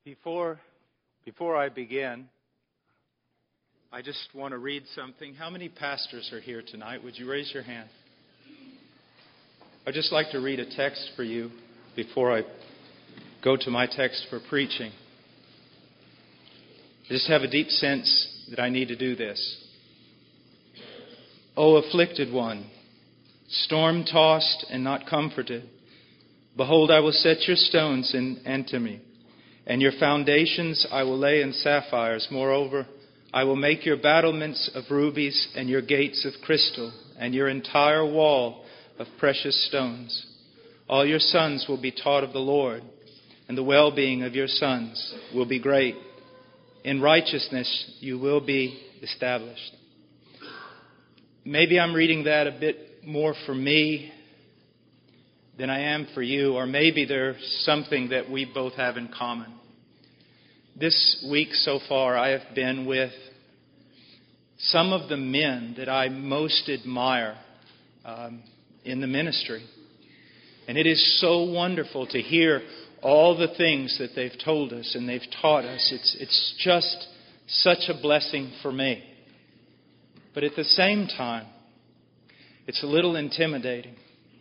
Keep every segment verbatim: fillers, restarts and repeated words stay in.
Before, before I begin, I just want to read something. How many pastors are here tonight? Would you raise your hand? I'd just like to read a text for you before I go to my text for preaching. I just have a deep sense that I need to do this. O afflicted one, storm-tossed and not comforted, behold, I will set your stones in antimony, and your foundations I will lay in sapphires. Moreover, I will make your battlements of rubies and your gates of crystal and your entire wall of precious stones. All your sons will be taught of the Lord, and the well-being of your sons will be great. In righteousness you will be established. Maybe I'm reading that a bit more for me than I am for you, or maybe there's something that we both have in common. This week so far, I have been with some of the men that I most admire um, in the ministry. And it is so wonderful to hear all the things that they've told us and they've taught us. It's, it's just such a blessing for me. But at the same time, it's a little intimidating.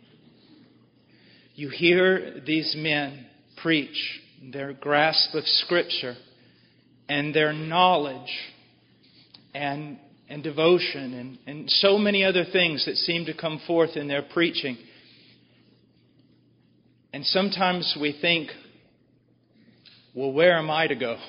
You hear these men preach their grasp of Scripture and their knowledge and, and devotion and, and so many other things that seem to come forth in their preaching. And sometimes we think, well, where am I to go?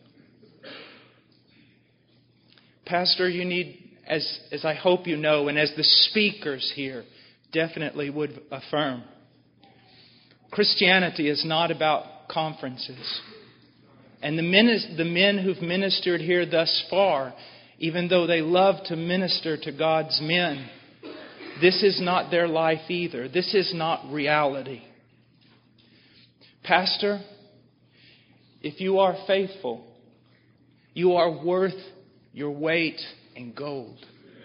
Pastor, you need, as, as I hope you know, and as the speakers here definitely would affirm, Christianity is not about conferences. And the men, the men who've ministered here thus far, even though they love to minister to God's men, this is not their life either. This is not reality. Pastor, if you are faithful, you are worth your weight in gold.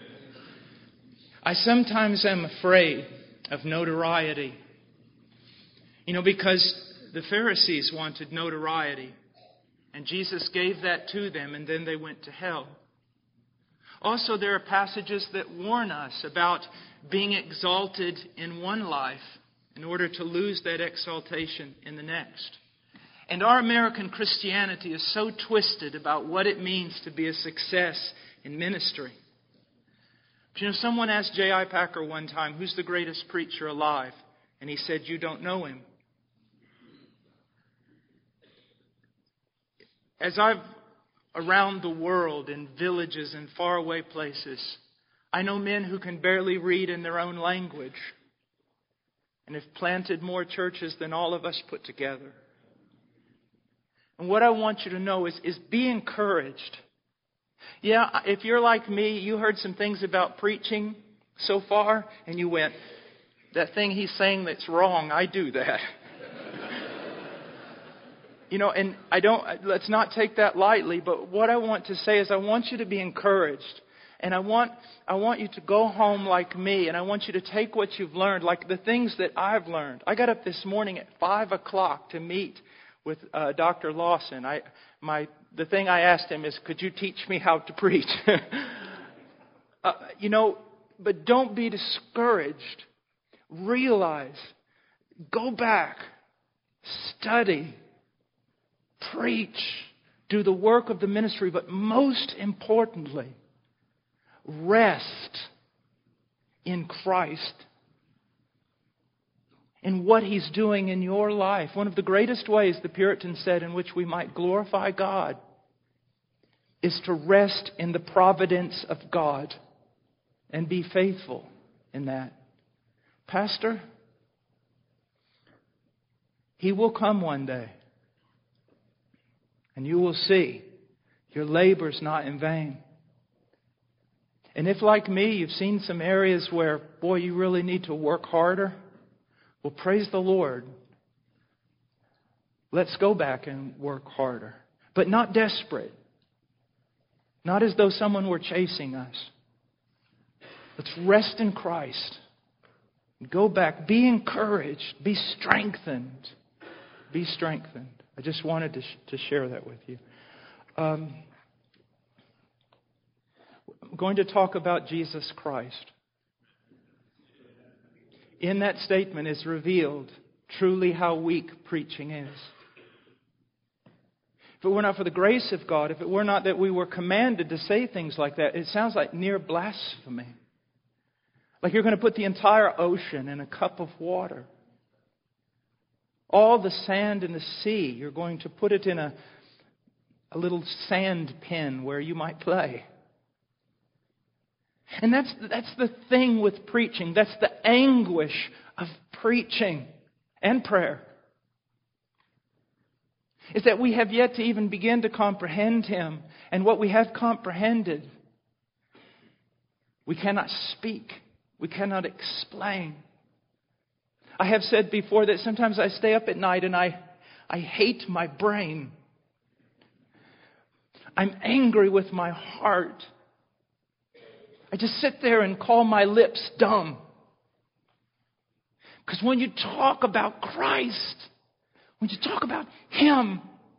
I sometimes am afraid of notoriety. You know, because the Pharisees wanted notoriety, and Jesus gave that to them, and then they went to hell. Also, there are passages that warn us about being exalted in one life in order to lose that exaltation in the next. And our American Christianity is so twisted about what it means to be a success in ministry. But you know, someone asked J I Packer one time, who's the greatest preacher alive? And he said, you don't know him. As I've around the world in villages and faraway places, I know men who can barely read in their own language and have planted more churches than all of us put together. And what I want you to know is, is be encouraged. Yeah, if you're like me, you heard some things about preaching so far, and you went, that thing he's saying that's wrong, I do that. You know, and I don't, let's not take that lightly, but what I want to say is I want you to be encouraged. And I want, I want you to go home like me, and I want you to take what you've learned, like the things that I've learned. I got up this morning at five o'clock to meet with uh, Doctor Lawson. I, my, the thing I asked him is, could you teach me how to preach? uh, you know, but don't be discouraged. Realize, go back, study, preach, do the work of the ministry, but most importantly, rest in Christ, in what He's doing in your life. One of the greatest ways, the Puritans said, in which we might glorify God is to rest in the providence of God and be faithful in that. Pastor, He will come one day. And you will see your labor's not in vain. And if, like me, you've seen some areas where, boy, you really need to work harder, well, praise the Lord. Let's go back and work harder. But not desperate. Not as though someone were chasing us. Let's rest in Christ. Go back. Be encouraged. Be strengthened. Be strengthened. I just wanted to, sh- to share that with you. Um, I'm going to talk about Jesus Christ. In that statement is revealed truly how weak preaching is. If it were not for the grace of God, if it were not that we were commanded to say things like that, it sounds like near blasphemy. Like you're going to put the entire ocean in a cup of water. All the sand in the sea, you're going to put it in a, a little sand pin where you might play. And that's, that's the thing with preaching. That's the anguish of preaching and prayer. Is that we have yet to even begin to comprehend Him. And what we have comprehended, we cannot speak. We cannot explain. I have said before that sometimes I stay up at night and I, I hate my brain. I'm angry with my heart. I just sit there and call my lips dumb. Because when you talk about Christ, when you talk about Him,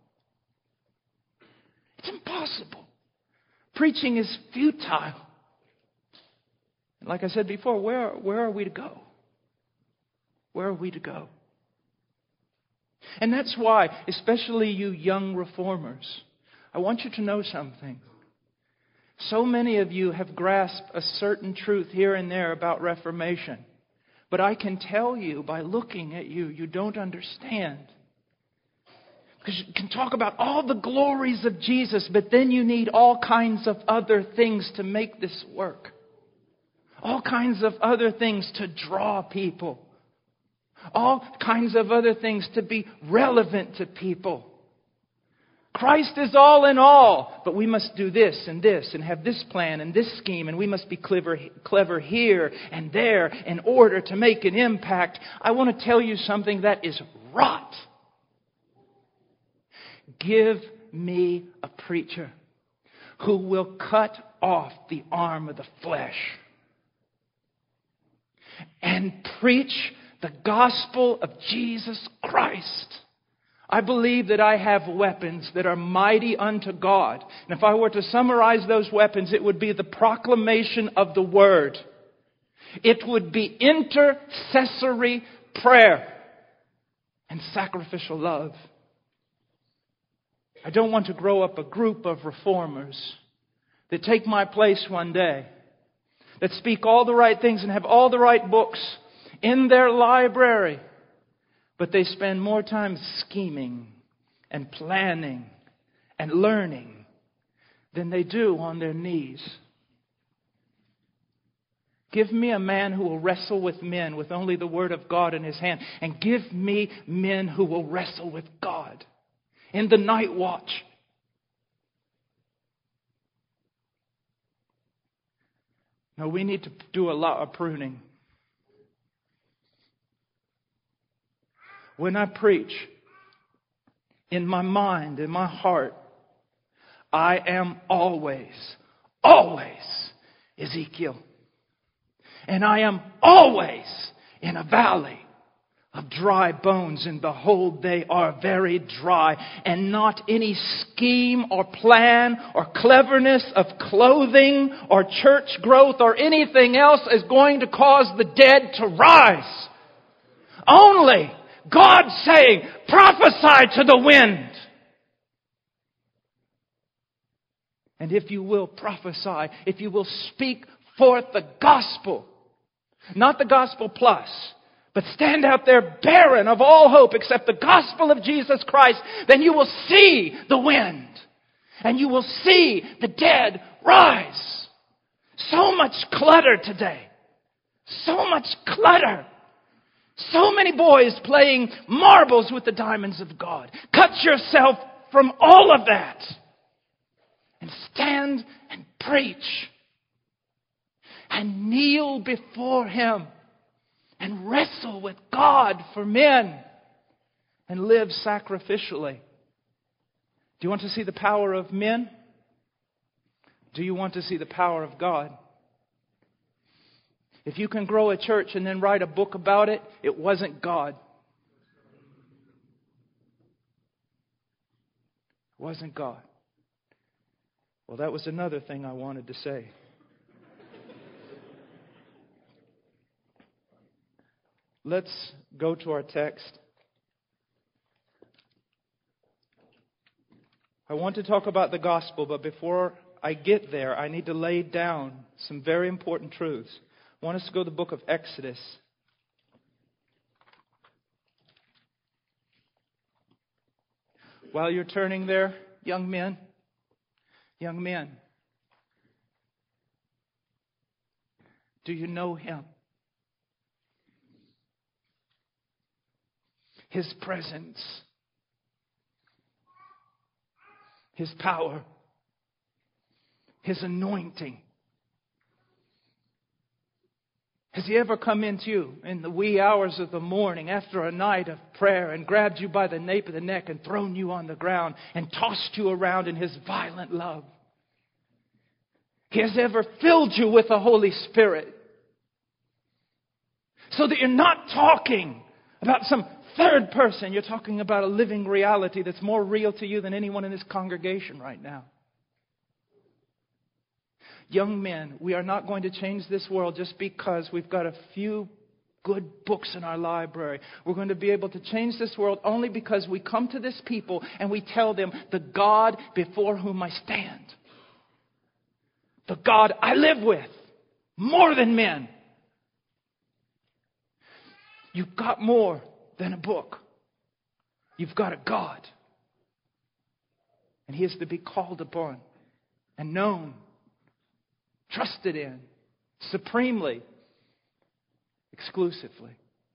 it's impossible. Preaching is futile. And like I said before, where, where are we to go? Where are we to go? And that's why, especially you young reformers, I want you to know something. So many of you have grasped a certain truth here and there about Reformation. But I can tell you by looking at you, you don't understand. Because you can talk about all the glories of Jesus, but then you need all kinds of other things to make this work. All kinds of other things to draw people. All kinds of other things to be relevant to people. Christ is all in all, but we must do this and this and have this plan and this scheme, and we must be clever, clever here and there in order to make an impact. I want to tell you something that is rot. Give me a preacher who will cut off the arm of the flesh and preach the gospel of Jesus Christ. I believe that I have weapons that are mighty unto God. And if I were to summarize those weapons, it would be the proclamation of the Word. It would be intercessory prayer and sacrificial love. I don't want to grow up a group of reformers that take my place one day, that speak all the right things and have all the right books in their library, but they spend more time scheming and planning and learning than they do on their knees. Give me a man who will wrestle with men with only the Word of God in his hand. And give me men who will wrestle with God in the night watch. No, we need to do a lot of pruning. When I preach, in my mind, in my heart, I am always, always Ezekiel. And I am always in a valley of dry bones, and behold, they are very dry. And not any scheme or plan or cleverness of clothing or church growth or anything else is going to cause the dead to rise. Only God saying, prophesy to the wind. And if you will prophesy, if you will speak forth the gospel, not the gospel plus, but stand out there barren of all hope except the gospel of Jesus Christ, then you will see the wind. And you will see the dead rise. So much clutter today. So much clutter. So many boys playing marbles with the diamonds of God. Cut yourself from all of that. And stand and preach. And kneel before Him. And wrestle with God for men. And live sacrificially. Do you want to see the power of men? Do you want to see the power of God? If you can grow a church and then write a book about it, it wasn't God. It wasn't God. Well, that was another thing I wanted to say. Let's go to our text. I want to talk about the gospel, but before I get there, I need to lay down some very important truths. I want us to go to the book of Exodus. While you're turning there, young men, young men, do you know Him? His presence, His power, His anointing. Has He ever come into you in the wee hours of the morning after a night of prayer and grabbed you by the nape of the neck and thrown you on the ground and tossed you around in His violent love? He has ever filled you with the Holy Spirit so that you're not talking about some third person. You're talking about a living reality that's more real to you than anyone in this congregation right now. Young men, we are not going to change this world just because we've got a few good books in our library. We're going to be able to change this world only because we come to this people and we tell them the God before whom I stand. The God I live with. More than men. You've got more than a book. You've got a God. And He is to be called upon and known, trusted in, supremely, exclusively.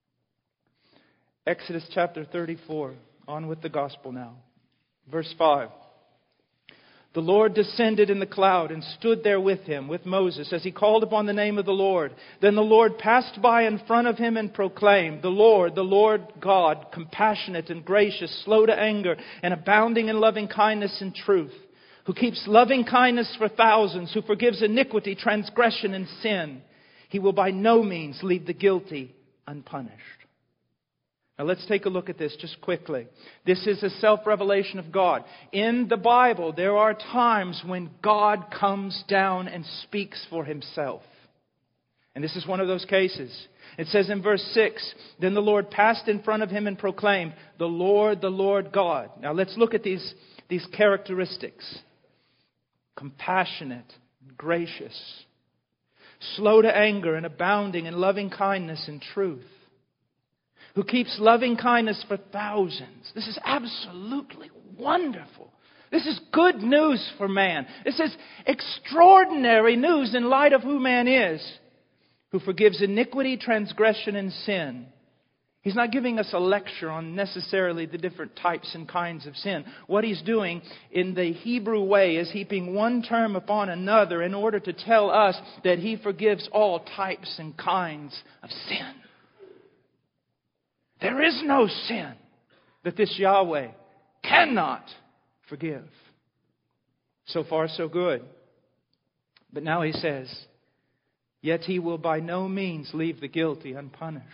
Exodus chapter thirty-four. On with the gospel now. Verse five. The Lord descended in the cloud and stood there with him, with Moses, as he called upon the name of the Lord. Then the Lord passed by in front of him and proclaimed, The Lord, the Lord God, compassionate and gracious, slow to anger, and abounding in loving kindness and truth, who keeps loving kindness for thousands, who forgives iniquity, transgression, and sin. He will by no means leave the guilty unpunished. Now let's take a look at this just quickly. This is a self-revelation of God. In the Bible, there are times when God comes down and speaks for Himself. And this is one of those cases. It says in verse six, Then the Lord passed in front of him and proclaimed, The Lord, the Lord God. Now let's look at these, these characteristics. Compassionate, gracious, slow to anger and abounding in loving kindness and truth, who keeps loving kindness for thousands. This is absolutely wonderful. This is good news for man. This is extraordinary news in light of who man is, who forgives iniquity, transgression, and sin. He's not giving us a lecture on necessarily the different types and kinds of sin. What He's doing in the Hebrew way is heaping one term upon another in order to tell us that He forgives all types and kinds of sin. There is no sin that this Yahweh cannot forgive. So far, so good. But now He says, Yet He will by no means leave the guilty unpunished.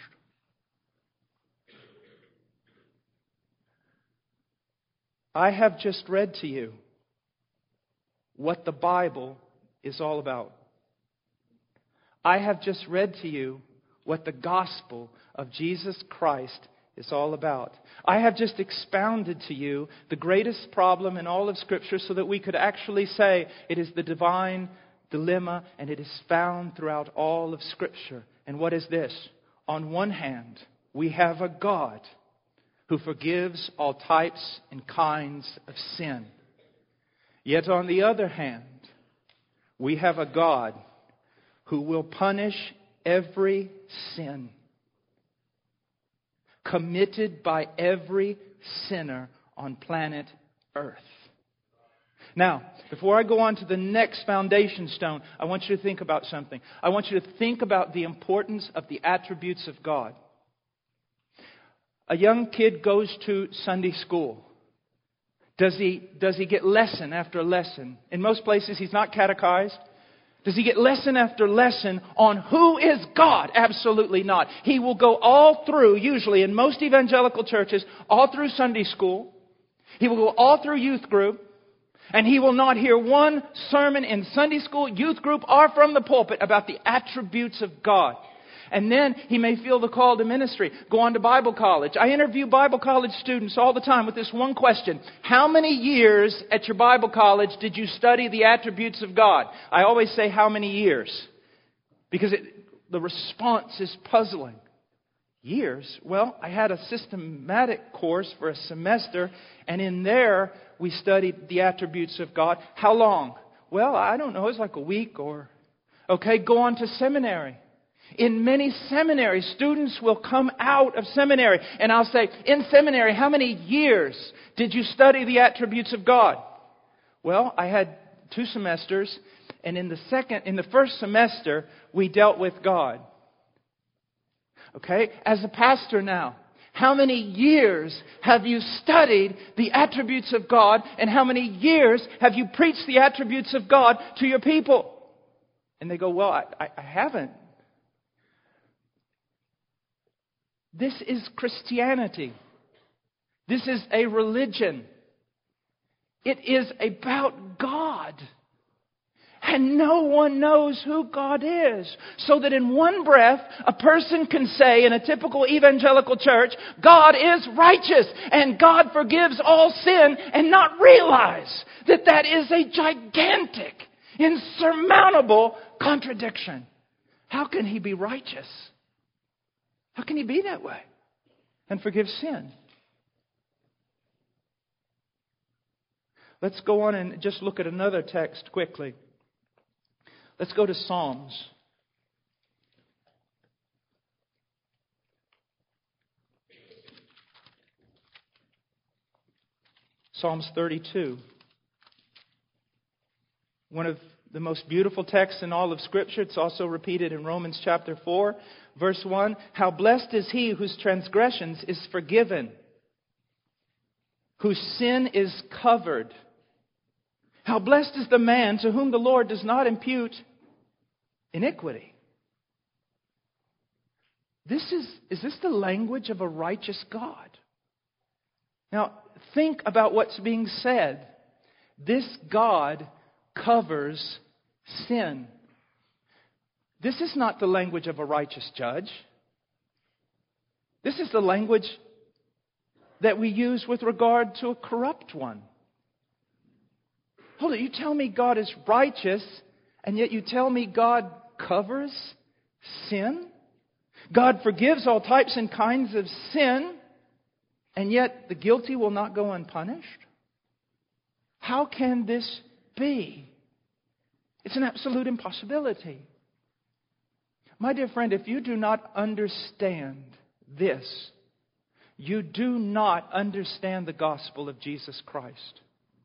I have just read to you what the Bible is all about. I have just read to you what the gospel of Jesus Christ is all about. I have just expounded to you the greatest problem in all of Scripture so that we could actually say it is the divine dilemma and it is found throughout all of Scripture. And what is this? On one hand, we have a God who forgives all types and kinds of sin. Yet on the other hand, we have a God who will punish every sin committed by every sinner on planet Earth. Now, before I go on to the next foundation stone, I want you to think about something. I want you to think about the importance of the attributes of God. A young kid goes to Sunday school. Does he, does he get lesson after lesson? In most places, he's not catechized. Does he get lesson after lesson on who is God? Absolutely not. He will go all through, usually in most evangelical churches, all through Sunday school. He will go all through youth group, and he will not hear one sermon in Sunday school, youth group, or from the pulpit about the attributes of God. And then he may feel the call to ministry, go on to Bible college. I interview Bible college students all the time with this one question. How many years at your Bible college did you study the attributes of God? I always say, how many years? Because it, the response is puzzling. Years? Well, I had a systematic course for a semester, and in there we studied the attributes of God. How long? Well, I don't know. It was like a week or... Okay, go on to seminary. In many seminaries, students will come out of seminary, and I'll say, in seminary, how many years did you study the attributes of God? Well, I had two semesters, and in the second, in the first semester, we dealt with God. Okay, as a pastor now, how many years have you studied the attributes of God, and how many years have you preached the attributes of God to your people? And they go, well, I, I, I haven't. This is Christianity. This is a religion. It is about God. And no one knows who God is. So that in one breath, a person can say in a typical evangelical church, God is righteous and God forgives all sin, and not realize that that is a gigantic, insurmountable contradiction. How can He be righteous? How can He be that way and forgive sin? Let's go on and just look at another text quickly. Let's go to Psalms. Psalms thirty-two. One of the most beautiful texts in all of Scripture. It's also repeated in Romans chapter four, verse one. How blessed is he whose transgressions is forgiven, whose sin is covered. How blessed is the man to whom the Lord does not impute iniquity. This is, is this the language of a righteous God? Now, think about what's being said. This God covers sin. This is not the language of a righteous judge. This is the language that we use with regard to a corrupt one. Hold it, you tell me God is righteous, and yet you tell me God covers sin? God forgives all types and kinds of sin, and yet the guilty will not go unpunished? How can this be? It's an absolute impossibility. My dear friend, if you do not understand this, you do not understand the gospel of Jesus Christ.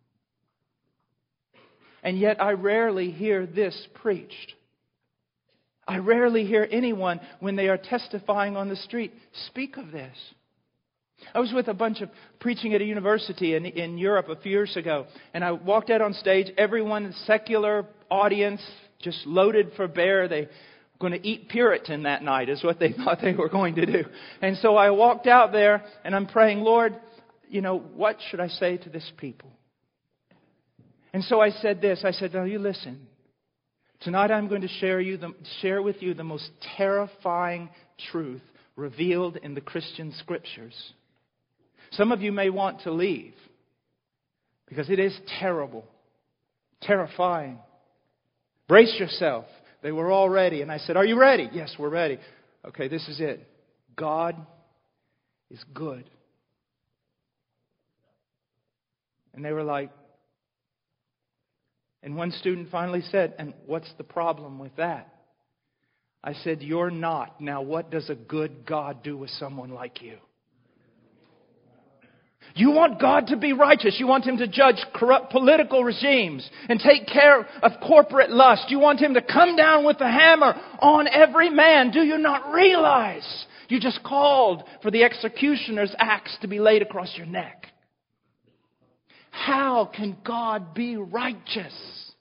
And yet I rarely hear this preached. I rarely hear anyone, when they are testifying on the street, speak of this. I was with a bunch of preaching at a university in, in Europe a few years ago, and I walked out on stage. Everyone, secular audience, just loaded for bear. They were going to eat Puritan that night, is what they thought they were going to do. And so I walked out there, and I'm praying, Lord, you know, what should I say to this people? And so I said this. I said, now you listen. Tonight I'm going to share you the, share with you the most terrifying truth revealed in the Christian Scriptures. Some of you may want to leave because it is terrible, terrifying. Brace yourself. They were all ready. And I said, are you ready? Yes, we're ready. Okay, this is it. God is good. And they were like, and one student finally said, and what's the problem with that? I said, you're not. Now, what does a good God do with someone like you? You want God to be righteous. You want Him to judge corrupt political regimes and take care of corporate lust. You want Him to come down with the hammer on every man. Do you not realize you just called for the executioner's axe to be laid across your neck? How can God be righteous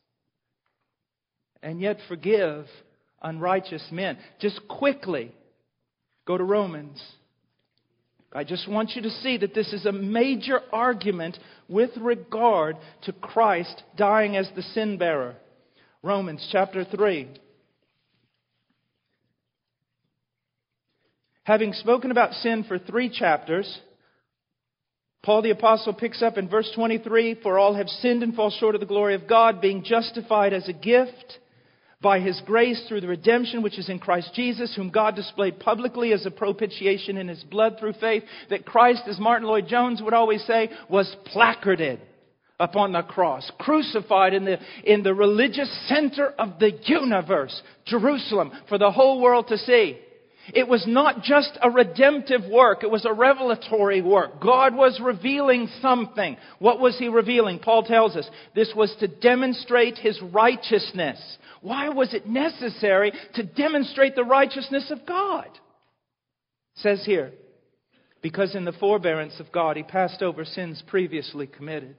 and yet forgive unrighteous men? Just quickly go to Romans. I just want you to see that this is a major argument with regard to Christ dying as the sin bearer. Romans chapter three. Having spoken about sin for three chapters, Paul the Apostle picks up in verse twenty-three, "For all have sinned and fall short of the glory of God, being justified as a gift by His grace through the redemption which is in Christ Jesus, whom God displayed publicly as a propitiation in His blood through faith." That Christ, as Martin Lloyd-Jones would always say, was placarded upon the cross, crucified in the, in the religious center of the universe, Jerusalem, for the whole world to see. It was not just a redemptive work. It was a revelatory work. God was revealing something. What was He revealing? Paul tells us this was to demonstrate His righteousness. Why was it necessary to demonstrate the righteousness of God? It says here, because in the forbearance of God, He passed over sins previously committed.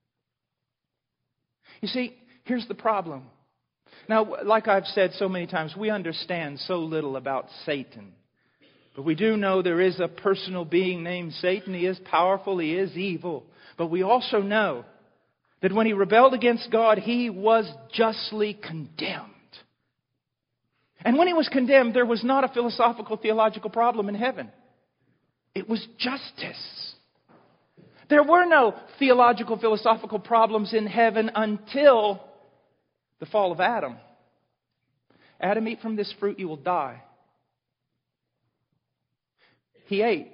You see, here's the problem. Now, like I've said so many times, we understand so little about Satan. But we do know there is a personal being named Satan. He is powerful. He is evil. But we also know that when he rebelled against God, he was justly condemned. And when he was condemned, there was not a philosophical, theological problem in heaven. It was justice. There were no theological, philosophical problems in heaven until the fall of Adam. Adam, eat from this fruit, you will die. He ate.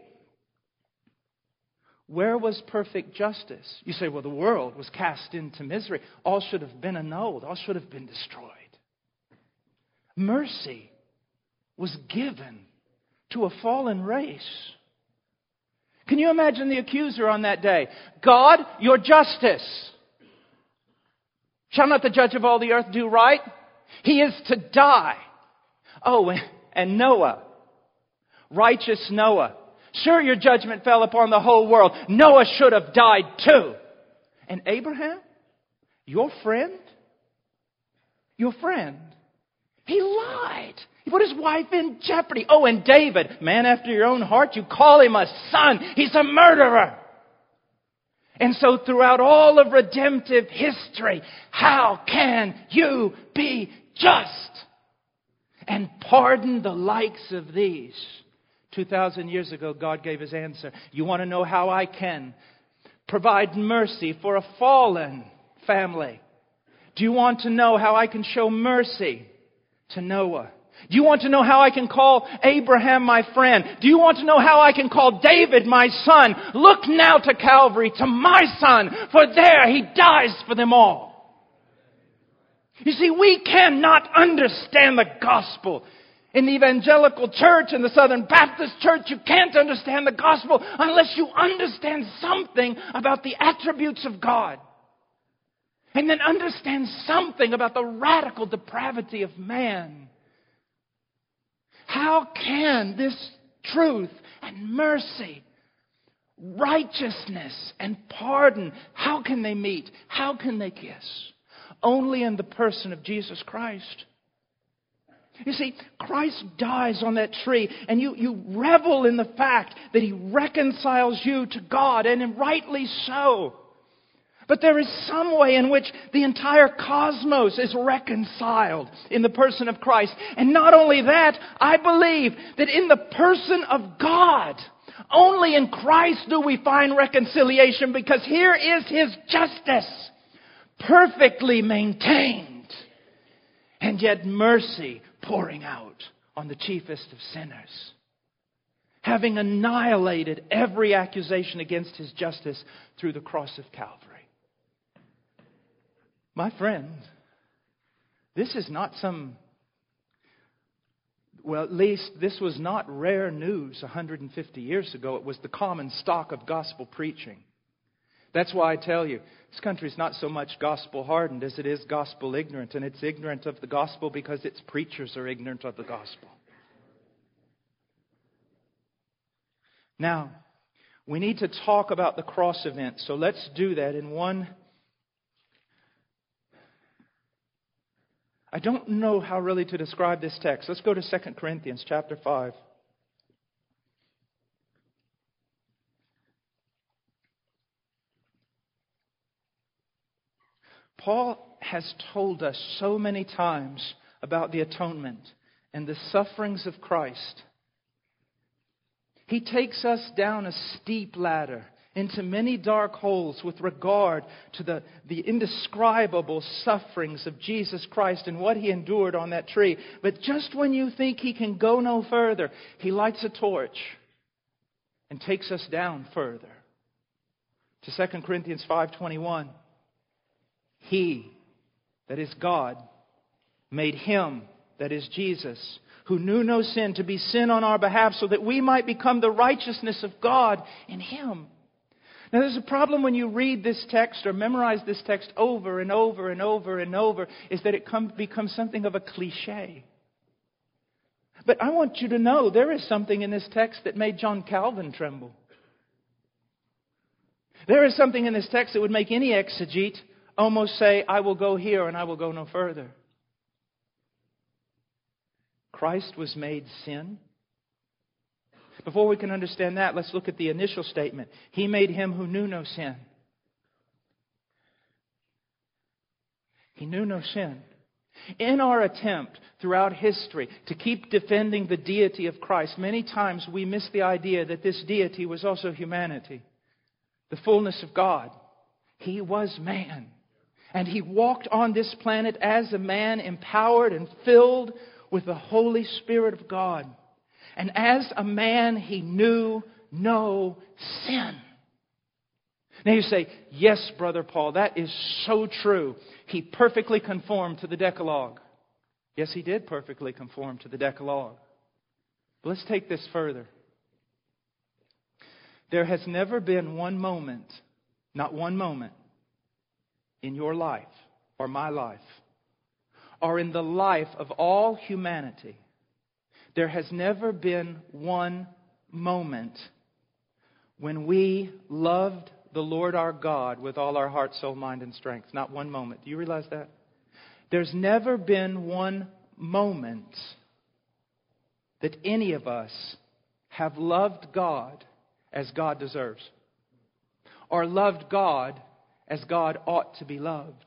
Where was perfect justice? You say, well, the world was cast into misery. All should have been annulled. All should have been destroyed. Mercy was given to a fallen race. Can you imagine the accuser on that day? God, your justice. Shall not the judge of all the earth do right? He is to die. Oh, and Noah. Righteous Noah. Sure, your judgment fell upon the whole world. Noah should have died too. And Abraham, your friend, your friend, he lied. He put his wife in jeopardy. Oh, and David, man after your own heart, you call him a son. He's a murderer. And so throughout all of redemptive history, how can you be just and pardon the likes of these? two thousand years ago, God gave His answer. You want to know how I can provide mercy for a fallen family? Do you want to know how I can show mercy to Noah? Do you want to know how I can call Abraham my friend? Do you want to know how I can call David my son? Look now to Calvary, to my son, for there he dies for them all. You see, we cannot understand the gospel. In the evangelical church, in the Southern Baptist church, you can't understand the gospel unless you understand something about the attributes of God. And then understand something about the radical depravity of man. How can this truth and mercy, righteousness and pardon, how can they meet? How can they kiss? Only in the person of Jesus Christ. You see, Christ dies on that tree, and you, you revel in the fact that He reconciles you to God, and rightly so. But there is some way in which the entire cosmos is reconciled in the person of Christ. And not only that, I believe that in the person of God, only in Christ do we find reconciliation, because here is His justice, perfectly maintained, and yet mercy pouring out on the chiefest of sinners, having annihilated every accusation against His justice through the cross of Calvary. My friend, this is not some, well, at least this was not rare news one hundred fifty years ago. It was the common stock of gospel preaching. That's why I tell you, this country is not so much gospel hardened as it is gospel ignorant. And it's ignorant of the gospel because its preachers are ignorant of the gospel. Now, we need to talk about the cross event. So let's do that in one. I don't know how really to describe this text. Let's go to Second Corinthians chapter five. Paul has told us so many times about the atonement and the sufferings of Christ. He takes us down a steep ladder into many dark holes with regard to the, the indescribable sufferings of Jesus Christ and what He endured on that tree. But just when you think He can go no further, He lights a torch and takes us down further. To Second Corinthians five twenty-one. He, that is God, made Him, that is Jesus, who knew no sin, to be sin on our behalf, so that we might become the righteousness of God in Him. Now, there's a problem when you read this text or memorize this text over and over and over and over, is that it come, becomes something of a cliche. But I want you to know there is something in this text that made John Calvin tremble. There is something in this text that would make any exegete almost say, I will go here and I will go no further. Christ was made sin. Before we can understand that, let's look at the initial statement. He made Him who knew no sin. He knew no sin. In our attempt throughout history to keep defending the deity of Christ, many times we miss the idea that this deity was also humanity. The fullness of God. He was man. And He walked on this planet as a man, empowered and filled with the Holy Spirit of God. And as a man, He knew no sin. Now you say, yes, Brother Paul, that is so true. He perfectly conformed to the Decalogue. Yes, He did perfectly conform to the Decalogue. But let's take this further. There has never been one moment, not one moment, in your life or my life, or in the life of all humanity, there has never been one moment when we loved the Lord our God with all our heart, soul, mind, and strength. Not one moment. Do you realize that? There's never been one moment that any of us have loved God as God deserves, or loved God as God ought to be loved.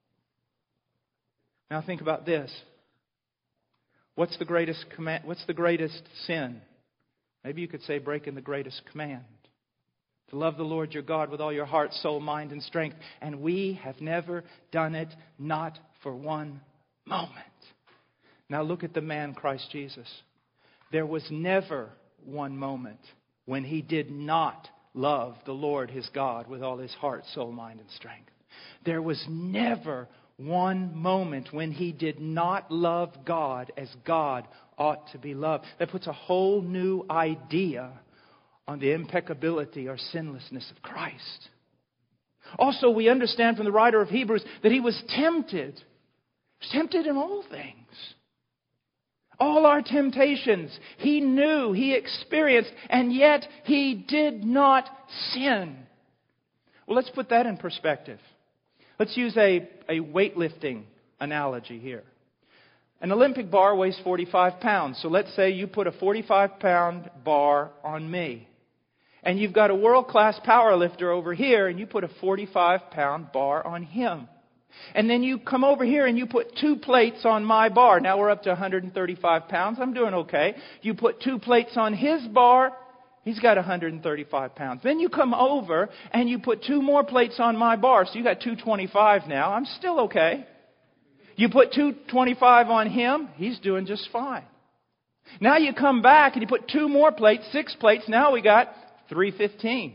Now think about this. What's the greatest command? What's the greatest sin? Maybe you could say breaking the greatest command. To love the Lord your God with all your heart, soul, mind, and strength. And we have never done it, not for one moment. Now look at the man Christ Jesus. There was never one moment when He did not love the Lord his God with all his heart, soul, mind, and strength. There was never one moment when He did not love God as God ought to be loved. That puts a whole new idea on the impeccability or sinlessness of Christ. Also, we understand from the writer of Hebrews that He was tempted. He was tempted in all things. All our temptations, He knew, He experienced, and yet He did not sin. Well, let's put that in perspective. Let's use a, a weightlifting analogy here. An Olympic bar weighs forty-five pounds. So let's say you put a forty-five pound bar on me. And you've got a world-class power lifter over here, and you put a forty-five pound bar on him. And then you come over here and you put two plates on my bar. Now we're up to one hundred thirty-five pounds. I'm doing okay. You put two plates on his bar. He's got one hundred thirty-five pounds. Then you come over and you put two more plates on my bar. So you got two twenty-five now. I'm still okay. You put two twenty-five on him. He's doing just fine. Now you come back and you put two more plates, six plates. Now we got three fifteen.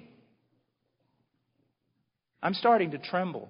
I'm starting to tremble.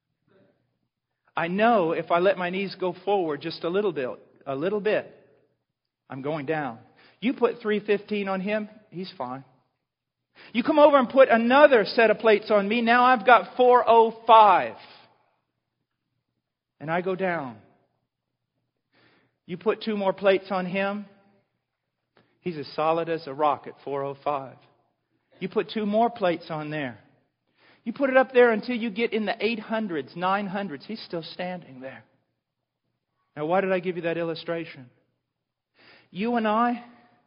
I know if I let my knees go forward just a little bit, a little bit, I'm going down. You put three fifteen on him, he's fine. You come over and put another set of plates on me, now I've got four oh five. And I go down. You put two more plates on him, he's as solid as a rock at four oh five. You put two more plates on there. You put it up there until you get in the eight hundreds, nine hundreds. He's still standing there. Now, why did I give you that illustration? You and I,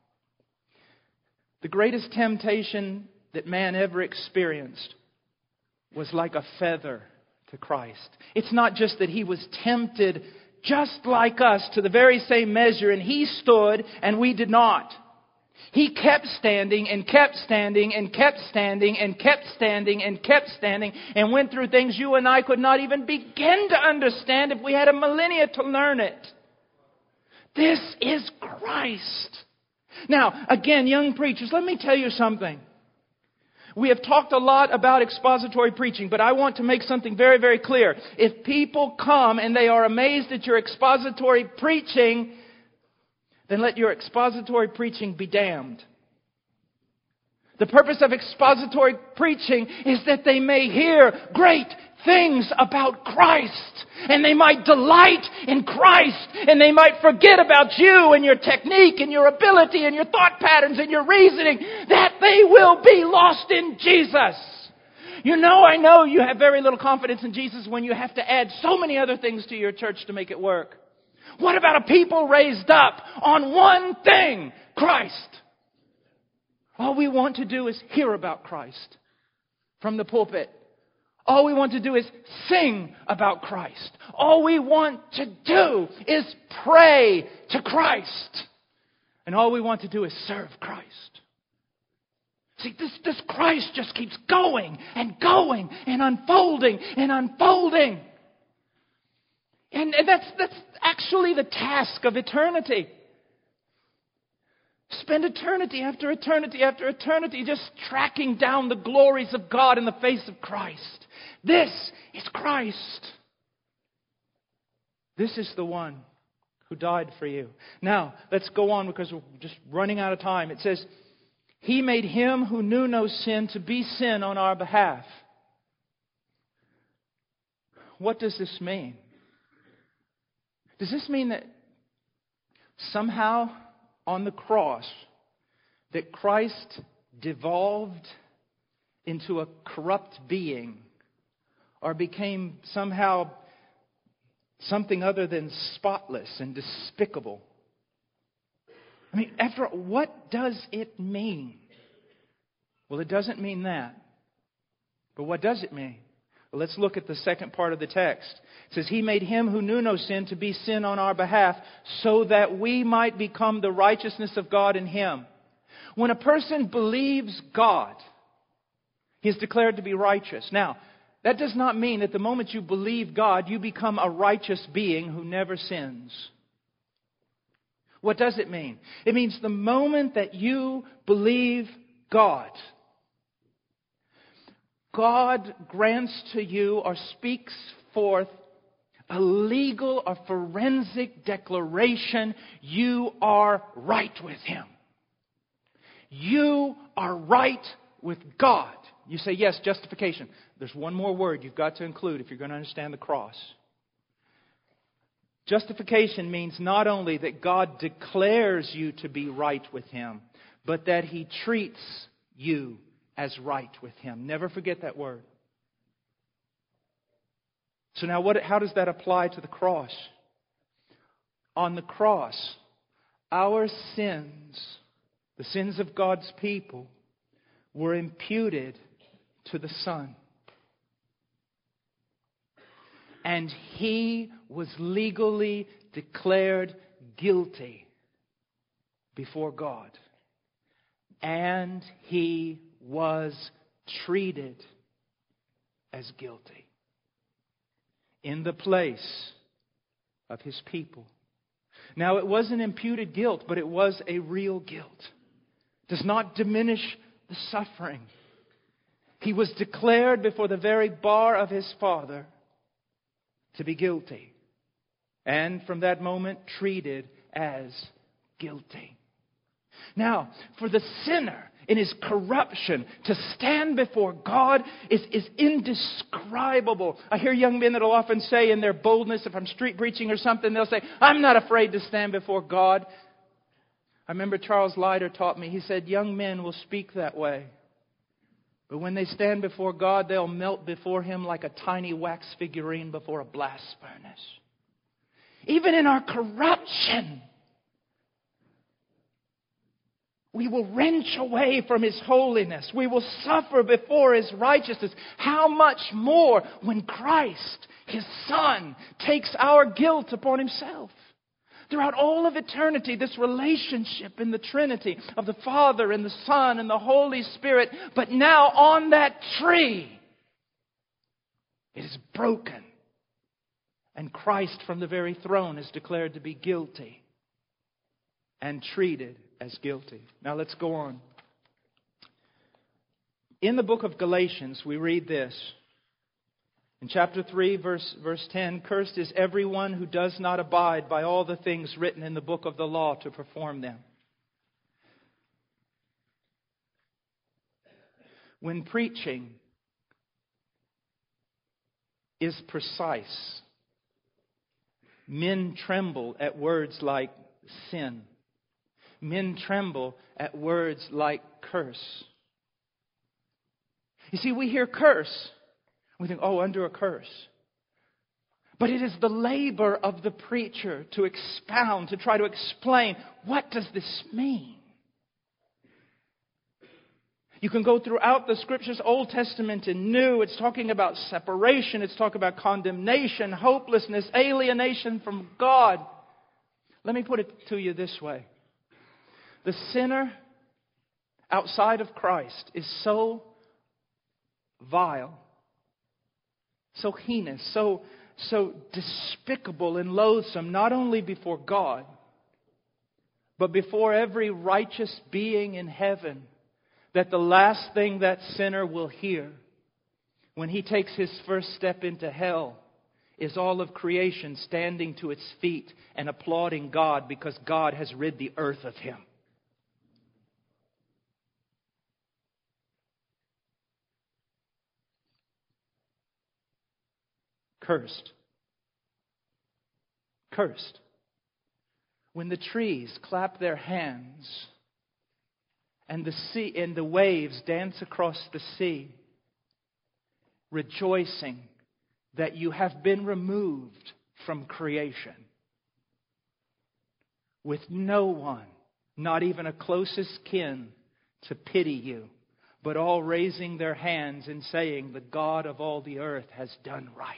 the greatest temptation that man ever experienced was like a feather to Christ. It's not just that He was tempted just like us to the very same measure, and He stood and we did not. He kept standing and kept standing and kept standing and kept standing and kept standing and went through things you and I could not even begin to understand if we had a millennia to learn it. This is Christ. Now, again, young preachers, let me tell you something. We have talked a lot about expository preaching, but I want to make something very, very clear. If people come and they are amazed at your expository preaching, then let your expository preaching be damned. The purpose of expository preaching is that they may hear great things about Christ, and they might delight in Christ, and they might forget about you and your technique and your ability and your thought patterns and your reasoning, that they will be lost in Jesus. You know, I know you have very little confidence in Jesus when you have to add so many other things to your church to make it work. What about a people raised up on one thing? Christ. All we want to do is hear about Christ from the pulpit. All we want to do is sing about Christ. All we want to do is pray to Christ. And all we want to do is serve Christ. See, this, this Christ just keeps going and going and unfolding and unfolding. And, and that's, that's actually the task of eternity. Spend eternity after eternity after eternity just tracking down the glories of God in the face of Christ. This is Christ. This is the one who died for you. Now, let's go on because we're just running out of time. It says, He made Him who knew no sin to be sin on our behalf. What does this mean? Does this mean that somehow on the cross that Christ devolved into a corrupt being or became somehow something other than spotless and despicable? I mean, after all, what does it mean? Well, it doesn't mean that. But what does it mean? Well, let's look at the second part of the text. It says, He made Him who knew no sin to be sin on our behalf so that we might become the righteousness of God in Him. When a person believes God, he is declared to be righteous. Now, that does not mean that the moment you believe God, you become a righteous being who never sins. What does it mean? It means the moment that you believe God, God grants to you or speaks forth a legal or forensic declaration you are right with Him. You are right with God. You say, yes, justification. There's one more word you've got to include if you're going to understand the cross. Justification means not only that God declares you to be right with Him, but that He treats you as right with Him. Never forget that word. So now what, how does that apply to the cross? On the cross, our sins, the sins of God's people, were imputed to the Son. And He was legally declared guilty before God. And He was treated as guilty in the place of His people. Now, it wasn't imputed guilt, but it was a real guilt. It does not diminish the suffering. He was declared before the very bar of His Father to be guilty. And from that moment, treated as guilty. Now, for the sinner in his corruption to stand before God is, is indescribable. I hear young men that will often say in their boldness, if I'm street preaching or something, they'll say, I'm not afraid to stand before God. I remember Charles Leiter taught me, he said, young men will speak that way. But when they stand before God, they'll melt before Him like a tiny wax figurine before a blast furnace. Even in our corruption, we will wrench away from His holiness. We will suffer before His righteousness. How much more when Christ, His Son, takes our guilt upon Himself? Throughout all of eternity, this relationship in the Trinity of the Father and the Son and the Holy Spirit. But now on that tree, it is broken. And Christ from the very throne is declared to be guilty and treated as guilty. Now let's go on. In the book of Galatians, we read this. In chapter three, verse, verse ten, cursed is everyone who does not abide by all the things written in the book of the law to perform them. When preaching is precise, men tremble at words like sin. Men tremble at words like curse. You see, we hear curse. We think, oh, under a curse. But it is the labor of the preacher to expound, to try to explain, what does this mean? You can go throughout the Scriptures, Old Testament and New. It's talking about separation. It's talking about condemnation, hopelessness, alienation from God. Let me put it to you this way. The sinner outside of Christ is so vile, so heinous, so, so despicable and loathsome, not only before God, but before every righteous being in heaven, that the last thing that sinner will hear when he takes his first step into hell is all of creation standing to its feet and applauding God because God has rid the earth of him. Cursed. Cursed. When the trees clap their hands and the sea and the waves dance across the sea, rejoicing that you have been removed from creation, with no one, not even a closest kin, to pity you, but all raising their hands and saying, the God of all the earth has done right.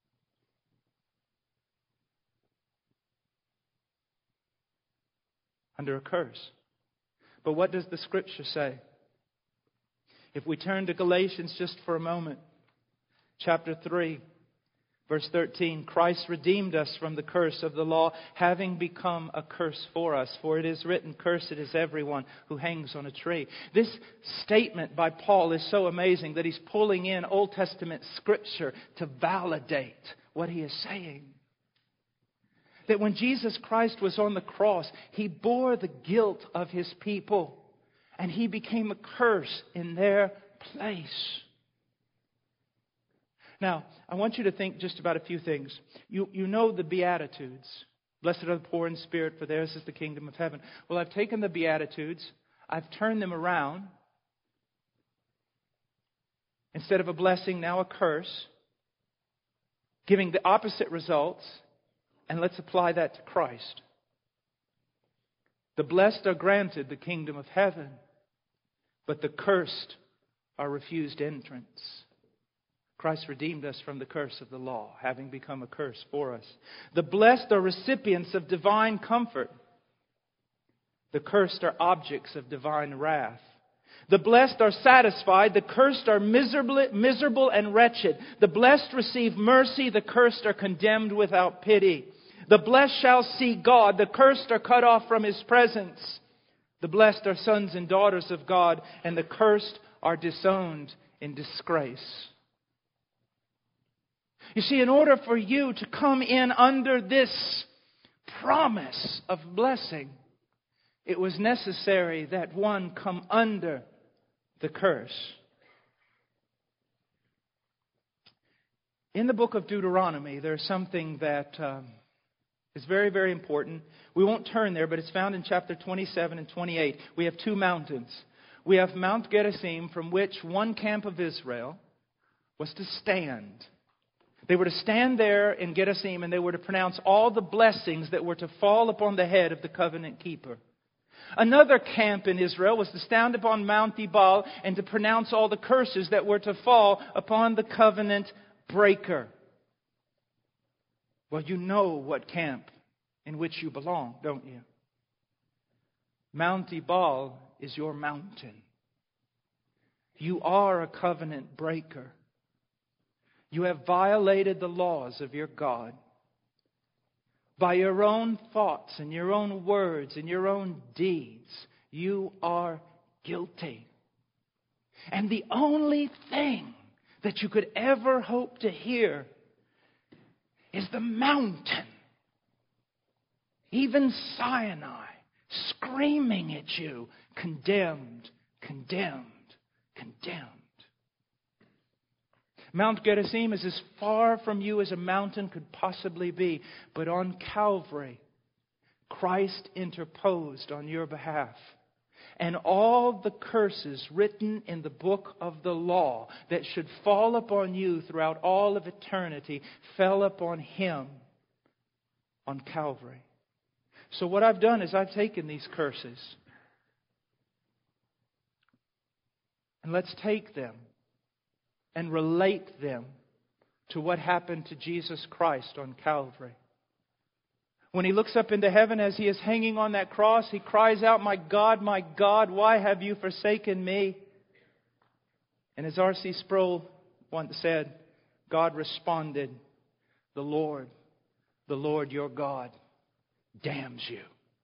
Under a curse. But what does the Scripture say? If we turn to Galatians just for a moment, chapter three, verse thirteen, Christ redeemed us from the curse of the law, having become a curse for us. For it is written, cursed is everyone who hangs on a tree. This statement by Paul is so amazing that he's pulling in Old Testament Scripture to validate what he is saying. That when Jesus Christ was on the cross, He bore the guilt of His people. And He became a curse in their place. Now, I want you to think just about a few things. You, you know the Beatitudes. Blessed are the poor in spirit, for theirs is the kingdom of heaven. Well, I've taken the Beatitudes. I've turned them around. Instead of a blessing, now a curse. Giving the opposite results. And let's apply that to Christ. The blessed are granted the kingdom of heaven, but the cursed are refused entrance. Christ redeemed us from the curse of the law, having become a curse for us. The blessed are recipients of divine comfort. The cursed are objects of divine wrath. The blessed are satisfied. The cursed are miserable, miserable and wretched. The blessed receive mercy. The cursed are condemned without pity. The blessed shall see God. The cursed are cut off from His presence. The blessed are sons and daughters of God. And the cursed are disowned in disgrace. You see, in order for you to come in under this promise of blessing, it was necessary that one come under the curse. In the book of Deuteronomy, there's something that um, is very, very important. We won't turn there, but it's found in chapter twenty-seven and twenty-eight. We have two mountains. We have Mount Gerizim, from which one camp of Israel was to stand. They were to stand there in Gerizim, and they were to pronounce all the blessings that were to fall upon the head of the covenant keeper. Another camp in Israel was to stand upon Mount Ebal and to pronounce all the curses that were to fall upon the covenant breaker. Well, you know what camp in which you belong, don't you? Mount Ebal is your mountain. You are a covenant breaker. You have violated the laws of your God. By your own thoughts and your own words and your own deeds, you are guilty. And the only thing that you could ever hope to hear is the mountain, even Sinai, screaming at you, condemned, condemned, condemned. Mount Gerizim is as far from you as a mountain could possibly be. But on Calvary, Christ interposed on your behalf. And all the curses written in the book of the law that should fall upon you throughout all of eternity fell upon Him on Calvary. So what I've done is I've taken these curses. And let's take them and relate them to what happened to Jesus Christ on Calvary. When He looks up into heaven as He is hanging on that cross, He cries out, "My God, my God, why have you forsaken me?" And as R C Sproul once said, God responded, "The Lord, the Lord your God, damns you."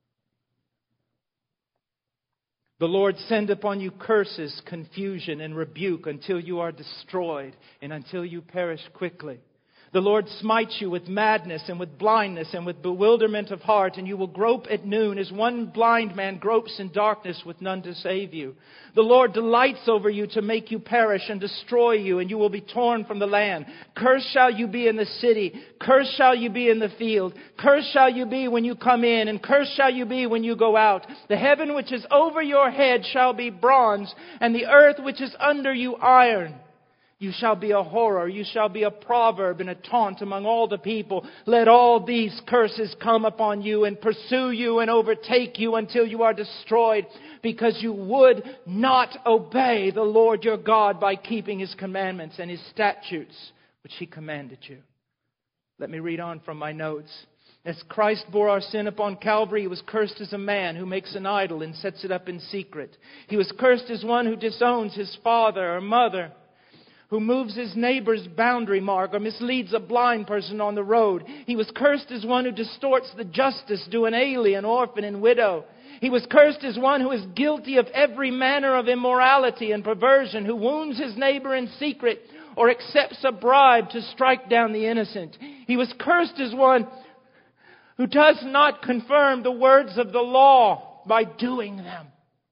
The Lord send upon you curses, confusion, and rebuke until you are destroyed and until you perish quickly. The Lord smites you with madness and with blindness and with bewilderment of heart, and you will grope at noon as one blind man gropes in darkness with none to save you. The Lord delights over you to make you perish and destroy you, and you will be torn from the land. Cursed shall you be in the city. Cursed shall you be in the field. Cursed shall you be when you come in, and cursed shall you be when you go out. The heaven which is over your head shall be bronze, and the earth which is under you iron. You shall be a horror, you shall be a proverb and a taunt among all the people. Let all these curses come upon you and pursue you and overtake you until you are destroyed, because you would not obey the Lord your God by keeping His commandments and His statutes, which He commanded you. Let me read on from my notes. As Christ bore our sin upon Calvary, He was cursed as a man who makes an idol and sets it up in secret. He was cursed as one who disowns his father or mother, who moves his neighbor's boundary mark or misleads a blind person on the road. He was cursed as one who distorts the justice due an alien, orphan, and widow. He was cursed as one who is guilty of every manner of immorality and perversion, who wounds his neighbor in secret or accepts a bribe to strike down the innocent. He was cursed as one who does not confirm the words of the law by doing them.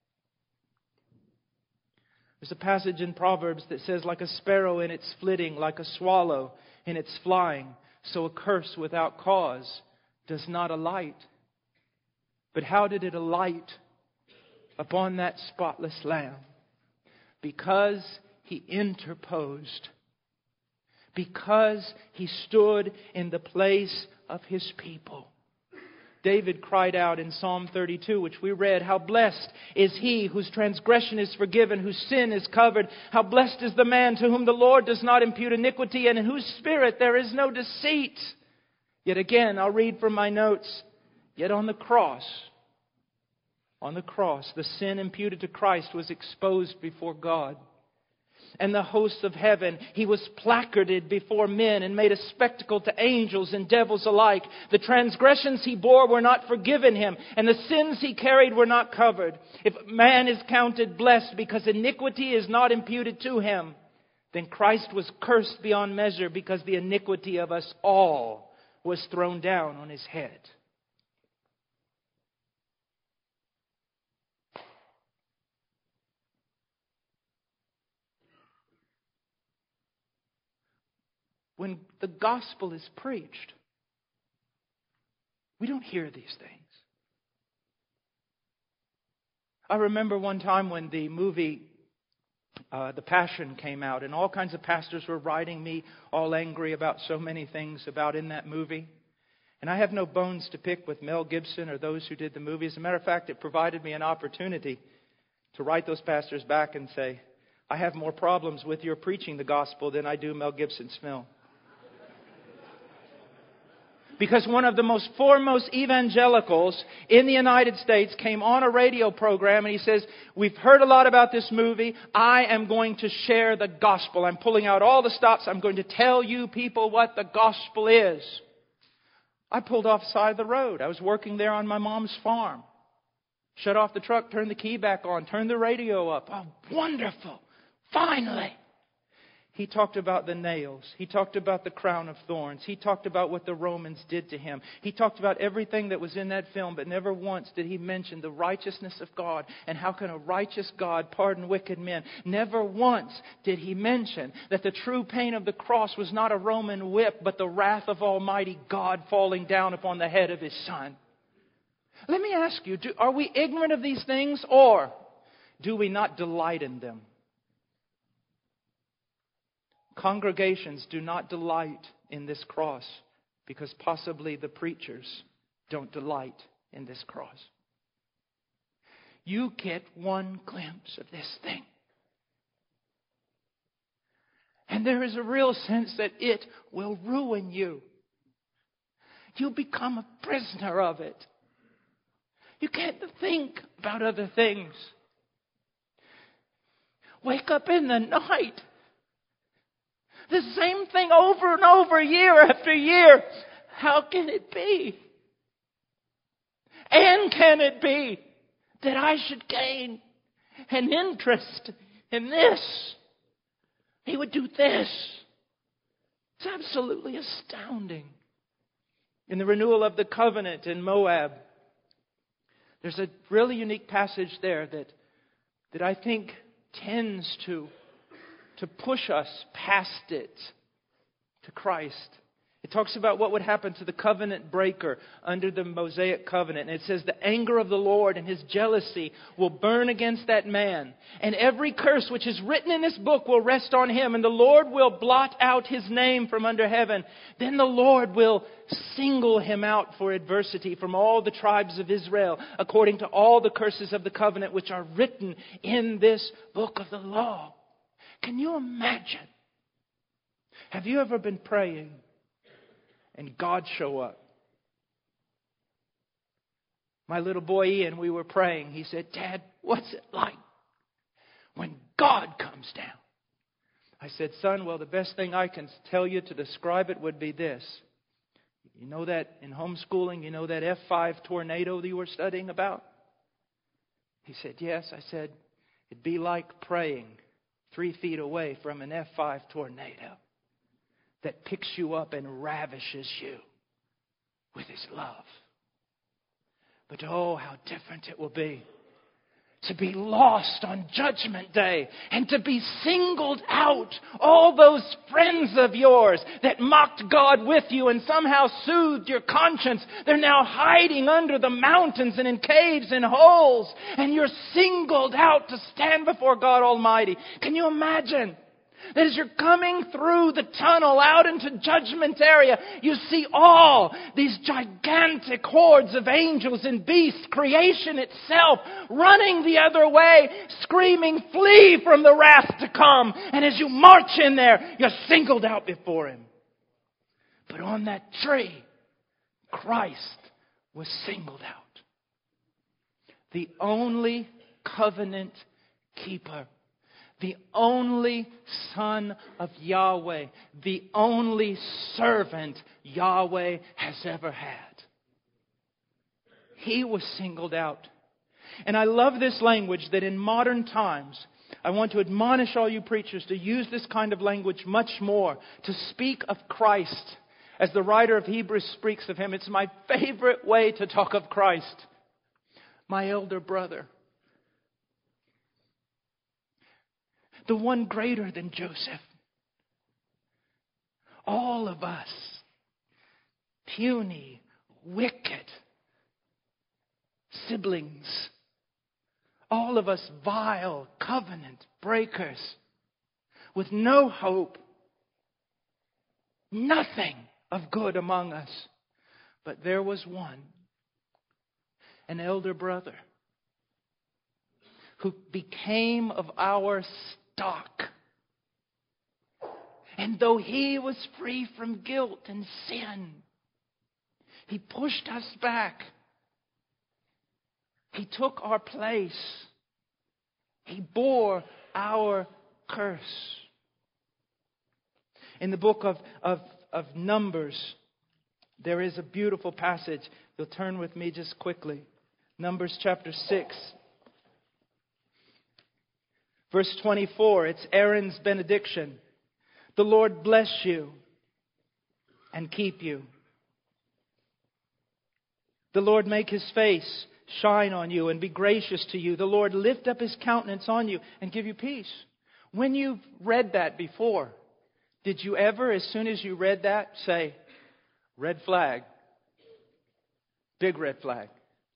There's a passage in Proverbs that says, like a sparrow in its flitting, like a swallow in its flying, so a curse without cause does not alight. But how did it alight upon that spotless lamb? Because He interposed. Because He stood in the place of His people. David cried out in Psalm thirty-two, which we read, "How blessed is he whose transgression is forgiven, whose sin is covered. How blessed is the man to whom the Lord does not impute iniquity, and in whose spirit there is no deceit." Yet again, I'll read from my notes. Yet on the cross, on the cross, the sin imputed to Christ was exposed before God and the hosts of heaven. He was placarded before men and made a spectacle to angels and devils alike. The transgressions He bore were not forgiven Him, and the sins He carried were not covered. If man is counted blessed because iniquity is not imputed to him, then Christ was cursed beyond measure because the iniquity of us all was thrown down on His head. When the gospel is preached, we don't hear these things. I remember one time when the movie uh, The Passion came out, and all kinds of pastors were writing me all angry about so many things about in that movie. And I have no bones to pick with Mel Gibson or those who did the movie. As a matter of fact, it provided me an opportunity to write those pastors back and say, I have more problems with your preaching the gospel than I do Mel Gibson's film. Because one of the most foremost evangelicals in the United States came on a radio program and he says, we've heard a lot about this movie. I am going to share the gospel. I'm pulling out all the stops. I'm going to tell you people what the gospel is. I pulled off the side of the road. I was working there on my mom's farm. Shut off the truck, turned the key back on, turned the radio up. Oh, wonderful. Finally. He talked about the nails. He talked about the crown of thorns. He talked about what the Romans did to him. He talked about everything that was in that film, but never once did he mention the righteousness of God and how can a righteous God pardon wicked men. Never once did he mention that the true pain of the cross was not a Roman whip, but the wrath of Almighty God falling down upon the head of His Son. Let me ask you, do, are we ignorant of these things, or do we not delight in them? Congregations do not delight in this cross because possibly the preachers don't delight in this cross. You get one glimpse of this thing, and there is a real sense that it will ruin you. You become a prisoner of it. You can't think about other things. Wake up in the night. The same thing over and over, year after year. How can it be? And can it be that I should gain an interest in this? He would do this. It's absolutely astounding. In the renewal of the covenant in Moab, there's a really unique passage there that, that I think tends to to push us past it to Christ. It talks about what would happen to the covenant breaker under the Mosaic covenant. And it says the anger of the Lord and His jealousy will burn against that man. And every curse which is written in this book will rest on him. And the Lord will blot out his name from under heaven. Then the Lord will single him out for adversity from all the tribes of Israel, according to all the curses of the covenant which are written in this book of the law. Can you imagine? Have you ever been praying and God show up? My little boy Ian, we were praying. He said, Dad, what's it like when God comes down? I said, son, well, the best thing I can tell you to describe it would be this. You know that in homeschooling, you know that F five tornado that you were studying about? He said, yes. I said, it'd be like praying three feet away from an F five tornado that picks you up and ravishes you with His love. But oh, how different it will be to be lost on Judgment Day and to be singled out. All those friends of yours that mocked God with you and somehow soothed your conscience, they're now hiding under the mountains and in caves and holes, and you're singled out to stand before God Almighty. Can you imagine? That as you're coming through the tunnel out into judgment area, you see all these gigantic hordes of angels and beasts, creation itself, running the other way, screaming, flee from the wrath to come. And as you march in there, you're singled out before Him. But on that tree, Christ was singled out. The only covenant keeper. The only Son of Yahweh. The only servant Yahweh has ever had. He was singled out. And I love this language that in modern times, I want to admonish all you preachers to use this kind of language much more. To speak of Christ as the writer of Hebrews speaks of Him. It's my favorite way to talk of Christ. My elder brother. The one greater than Joseph. All of us, puny, wicked siblings. All of us vile covenant breakers with no hope. Nothing of good among us. But there was one, an elder brother, who became of our stock. And though he was free from guilt and sin, he pushed us back. He took our place. He bore our curse. In the book of, of, of Numbers, there is a beautiful passage. You'll turn with me just quickly. Numbers chapter six. Verse twenty-four, it's Aaron's benediction. The Lord bless you and keep you. The Lord make His face shine on you and be gracious to you. The Lord lift up His countenance on you and give you peace. When you've read that before, did you ever, as soon as you read that, say, red flag, big red flag?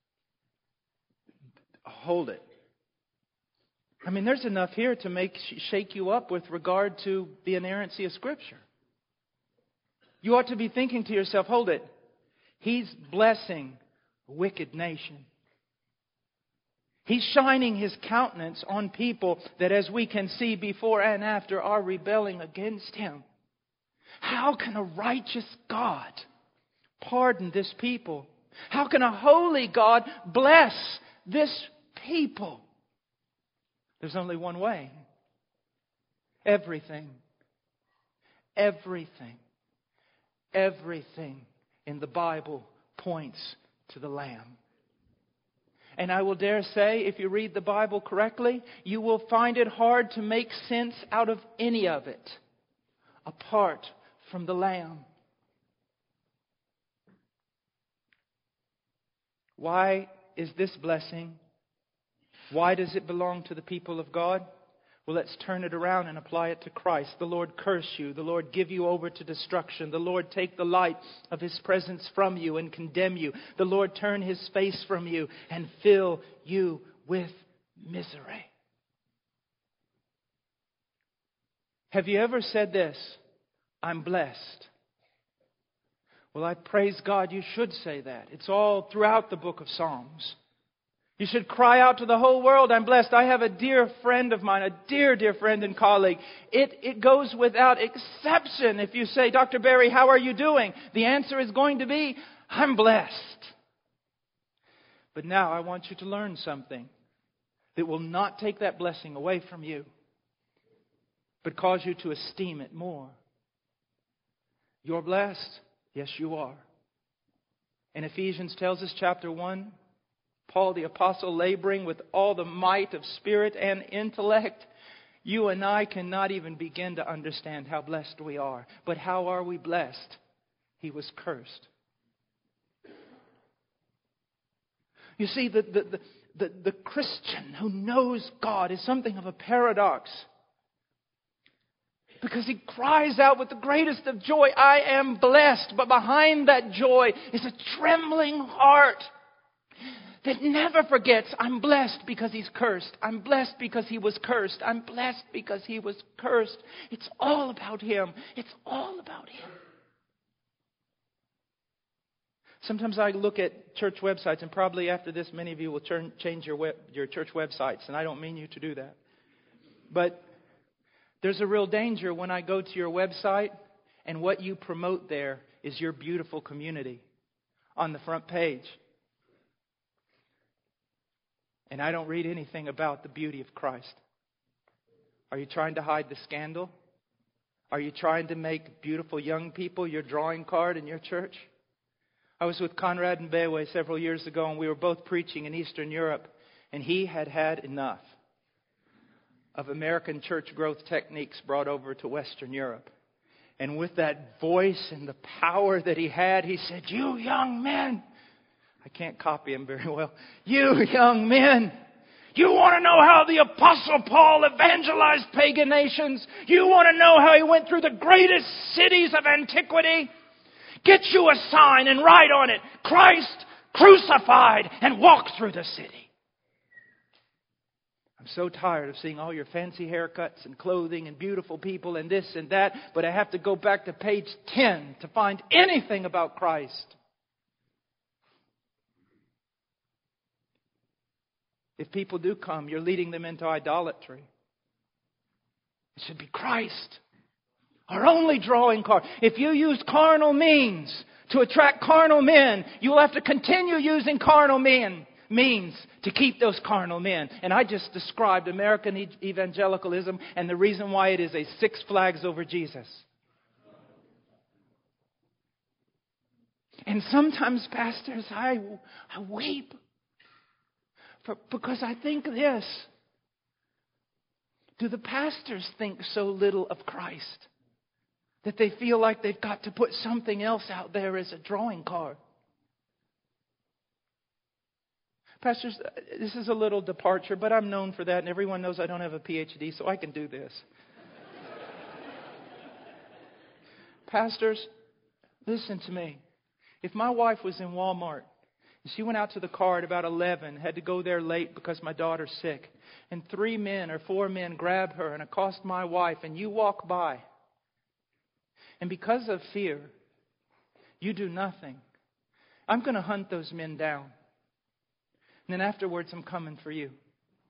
Hold it. I mean, there's enough here to make shake you up with regard to the inerrancy of Scripture. You ought to be thinking to yourself, hold it. He's blessing a wicked nation. He's shining His countenance on people that, as we can see before and after, are rebelling against Him. How can a righteous God pardon this people? How can a holy God bless this people? There's only one way. Everything, everything, everything in the Bible points to the Lamb. And I will dare say, if you read the Bible correctly, you will find it hard to make sense out of any of it apart from the Lamb. Why is this blessing? Why does it belong to the people of God? Well, let's turn it around and apply it to Christ. The Lord curse you. The Lord give you over to destruction. The Lord take the light of His presence from you and condemn you. The Lord turn His face from you and fill you with misery. Have you ever said this? I'm blessed. Well, I praise God you should say that. It's all throughout the book of Psalms. You should cry out to the whole world, I'm blessed. I have a dear friend of mine, a dear, dear friend and colleague. It, it goes without exception. If you say, Doctor Barry, how are you doing? The answer is going to be, I'm blessed. But now I want you to learn something that will not take that blessing away from you, but cause you to esteem it more. You're blessed. Yes, you are. And Ephesians tells us, chapter one, Paul the apostle, laboring with all the might of spirit and intellect. You and I cannot even begin to understand how blessed we are. But how are we blessed? He was cursed. You see, the, the, the, the, the Christian who knows God is something of a paradox. Because he cries out with the greatest of joy, I am blessed. But behind that joy is a trembling heart that never forgets, I'm blessed because he's cursed. I'm blessed because he was cursed. I'm blessed because he was cursed. It's all about him. It's all about him. Sometimes I look at church websites, and probably after this, many of you will turn, change your web, your church websites, and I don't mean you to do that. But there's a real danger when I go to your website, and what you promote there is your beautiful community on the front page. And I don't read anything about the beauty of Christ. Are you trying to hide the scandal? Are you trying to make beautiful young people your drawing card in your church? I was with Conrad and Bewe several years ago, and we were both preaching in Eastern Europe. And he had had enough of American church growth techniques brought over to Western Europe. And with that voice and the power that he had, he said, you young men, I can't copy him very well. You young men, you want to know how the Apostle Paul evangelized pagan nations? You want to know how he went through the greatest cities of antiquity? Get you a sign and write on it, Christ crucified, and walk through the city. I'm so tired of seeing all your fancy haircuts and clothing and beautiful people and this and that, but I have to go back to page ten to find anything about Christ. If people do come, you're leading them into idolatry. It should be Christ, our only drawing card. If you use carnal means to attract carnal men, you will have to continue using carnal men means to keep those carnal men. And I just described American e- evangelicalism and the reason why it is a Six Flags over Jesus. And sometimes, pastors, I, I weep for, because I think this. Do the pastors think so little of Christ that they feel like they've got to put something else out there as a drawing card? Pastors, this is a little departure, but I'm known for that, and everyone knows I don't have a P H D, so I can do this. Pastors, listen to me. If my wife was in Walmart, and she went out to the car at about eleven, had to go there late because my daughter's sick, and three men or four men grab her and accost my wife, and you walk by, and because of fear, you do nothing, I'm going to hunt those men down. And then afterwards, I'm coming for you.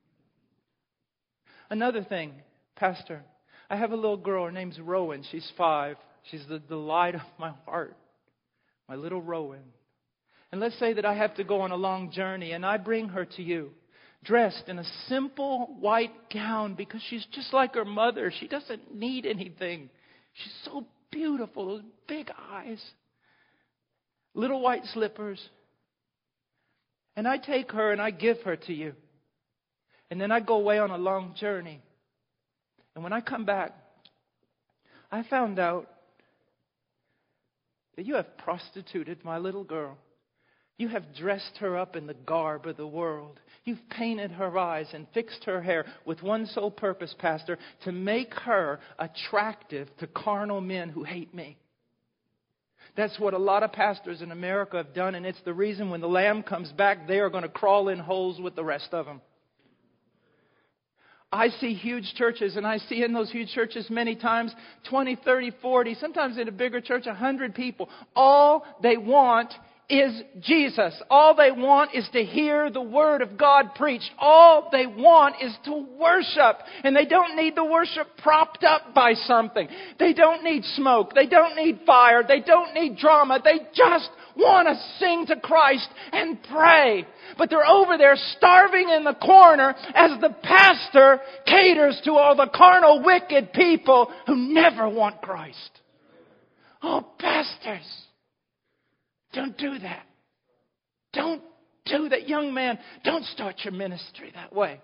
Another thing, Pastor, I have a little girl. Her name's Rowan. She's five. She's the delight of my heart. My little Rowan. And let's say that I have to go on a long journey and I bring her to you, dressed in a simple white gown because she's just like her mother. She doesn't need anything. She's so beautiful. Those big eyes. Little white slippers. And I take her and I give her to you. And then I go away on a long journey. And when I come back, I found out that you have prostituted my little girl. You have dressed her up in the garb of the world. You've painted her eyes and fixed her hair with one sole purpose, Pastor, to make her attractive to carnal men who hate me. That's what a lot of pastors in America have done, and it's the reason when the Lamb comes back, they are going to crawl in holes with the rest of them. I see huge churches, and I see in those huge churches many times twenty, thirty, forty, sometimes in a bigger church, one hundred people. All they want is Jesus. All they want is to hear the Word of God preached. All they want is to worship. And they don't need the worship propped up by something. They don't need smoke. They don't need fire. They don't need drama. They just want to sing to Christ and pray. But they're over there starving in the corner as the pastor caters to all the carnal, wicked people who never want Christ. Oh, pastors, don't do that. Don't do that. Young man, don't start your ministry that way.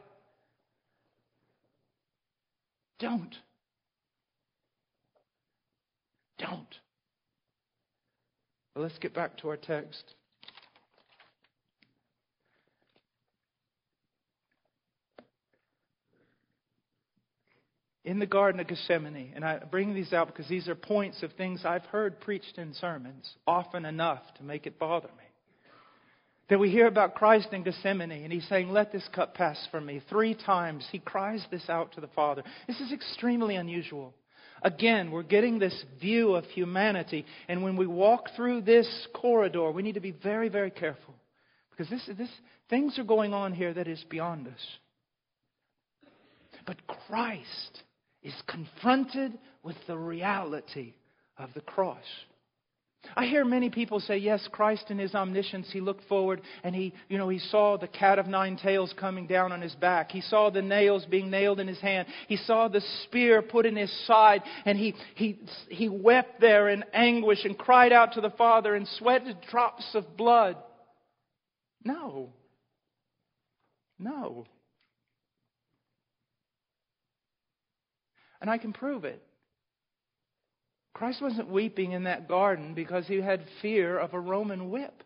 Don't. Don't. Well, let's get back to our text. In the Garden of Gethsemane, and I bring these out because these are points of things I've heard preached in sermons often enough to make it bother me. That we hear about Christ in Gethsemane, and He's saying, let this cup pass from me. Three times He cries this out to the Father. This is extremely unusual. Again, we're getting this view of humanity, and when we walk through this corridor, we need to be very, very careful. Because this, this things are going on here that is beyond us. But Christ is confronted with the reality of the cross. I hear many people say, yes, Christ in His omniscience, He looked forward and He, you know, He saw the cat of nine tails coming down on His back. He saw the nails being nailed in His hand. He saw the spear put in His side, and He, He, He wept there in anguish and cried out to the Father and sweated drops of blood. No. No. And I can prove it. Christ wasn't weeping in that garden because He had fear of a Roman whip.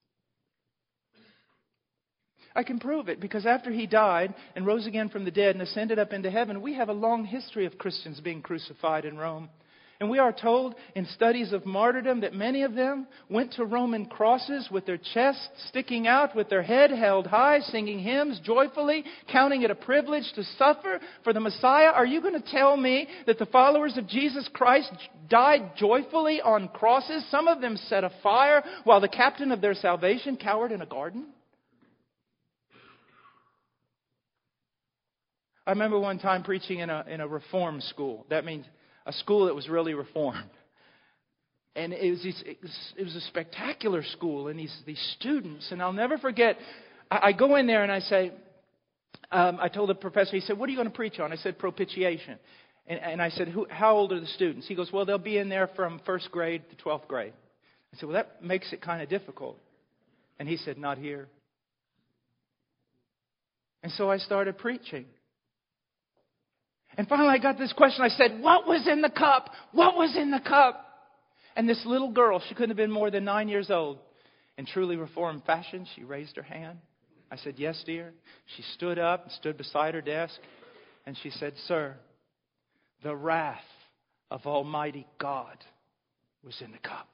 I can prove it because after He died and rose again from the dead and ascended up into heaven, we have a long history of Christians being crucified in Rome. And we are told in studies of martyrdom that many of them went to Roman crosses with their chests sticking out, with their head held high, singing hymns joyfully, counting it a privilege to suffer for the Messiah. Are you going to tell me that the followers of Jesus Christ died joyfully on crosses? Some of them set afire while the captain of their salvation cowered in a garden? I remember one time preaching in a in a reform school. That means a school that was really reformed. And it was, it was, it was a spectacular school, and these, these students, and I'll never forget, I, I go in there and I say, um, I told the professor, he said, what are you going to preach on? I said, propitiation. And, and I said, Who, how old are the students? He goes, well, they'll be in there from first grade to twelfth grade. I said, well, that makes it kind of difficult. And he said, not here. And so I started preaching. And finally I got this question. I said, what was in the cup? What was in the cup? And this little girl, she couldn't have been more than nine years old. In truly reformed fashion, she raised her hand. I said, yes, dear. She stood up and stood beside her desk. And she said, sir, the wrath of Almighty God was in the cup.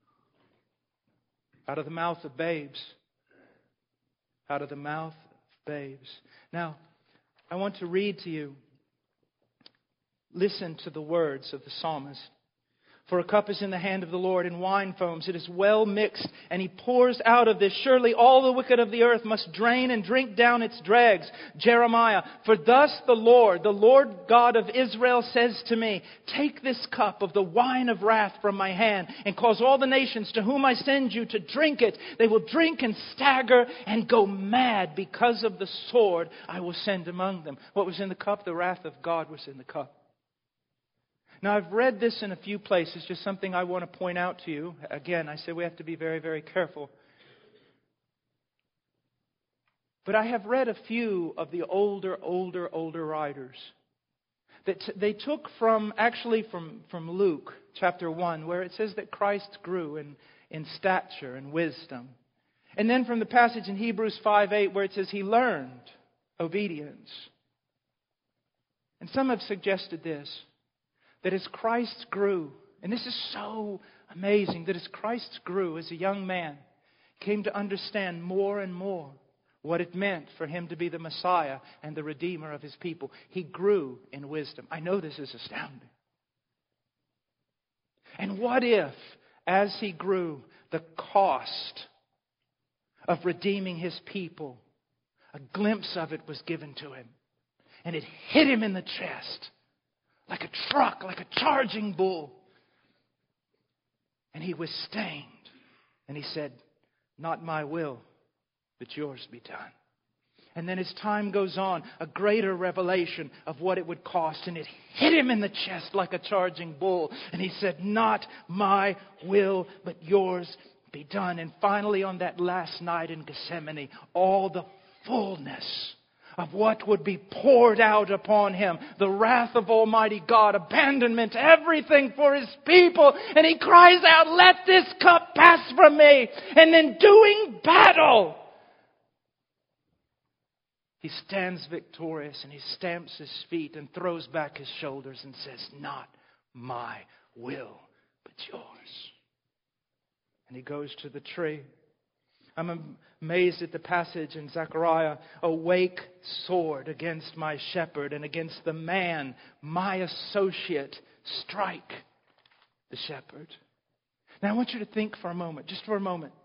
Out of the mouth of babes. Out of the mouth of babes. Now, I want to read to you. Listen to the words of the psalmist. For a cup is in the hand of the Lord, and wine foams. It is well mixed, and He pours out of this. Surely all the wicked of the earth must drain and drink down its dregs. Jeremiah, for thus the Lord, the Lord God of Israel says to me, take this cup of the wine of wrath from my hand, and cause all the nations to whom I send you to drink it. They will drink and stagger and go mad because of the sword I will send among them. What was in the cup? The wrath of God was in the cup. Now, I've read this in a few places, just something I want to point out to you. Again, I say we have to be very, very careful. But I have read a few of the older, older, older writers that t- they took from, actually from, from Luke chapter one, where it says that Christ grew in, in stature and wisdom. And then from the passage in Hebrews five eight, where it says He learned obedience. And some have suggested this. That as Christ grew, and this is so amazing, that as Christ grew as a young man, came to understand more and more what it meant for Him to be the Messiah and the Redeemer of His people. He grew in wisdom. I know this is astounding. And what if, as He grew, the cost of redeeming His people, a glimpse of it was given to Him, and it hit Him in the chest. Like a truck, like a charging bull. And He was stained. And He said, not my will, but yours be done. And then as time goes on, a greater revelation of what it would cost. And it hit Him in the chest like a charging bull. And He said, not my will, but yours be done. And finally on that last night in Gethsemane, all the fullness of what would be poured out upon Him. The wrath of Almighty God, abandonment, everything for His people. And He cries out, let this cup pass from me. And then doing battle, He stands victorious and He stamps His feet and throws back His shoulders and says, not my will, but yours. And He goes to the tree. I'm amazed at the passage in Zechariah. Awake, sword, against my shepherd and against the man, my associate. Strike the shepherd. Now I want you to think for a moment, just for a moment.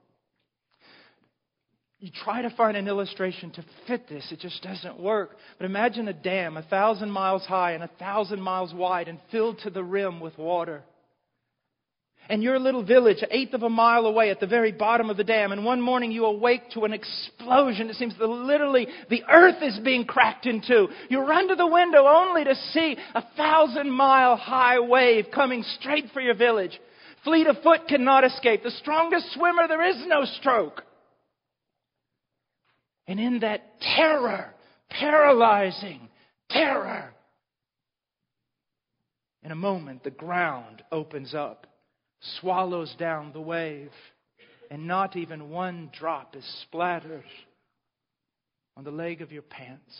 You try to find an illustration to fit this. It just doesn't work. But imagine a dam a thousand miles high and a thousand miles wide and filled to the rim with water. And your little village, an eighth of a mile away at the very bottom of the dam. And one morning you awake to an explosion. It seems that literally the earth is being cracked in two. You run to the window only to see a thousand mile high wave coming straight for your village. Fleet of foot cannot escape. The strongest swimmer, there is no stroke. And in that terror, paralyzing terror, in a moment the ground opens up, swallows down the wave, and not even one drop is splattered on the leg of your pants.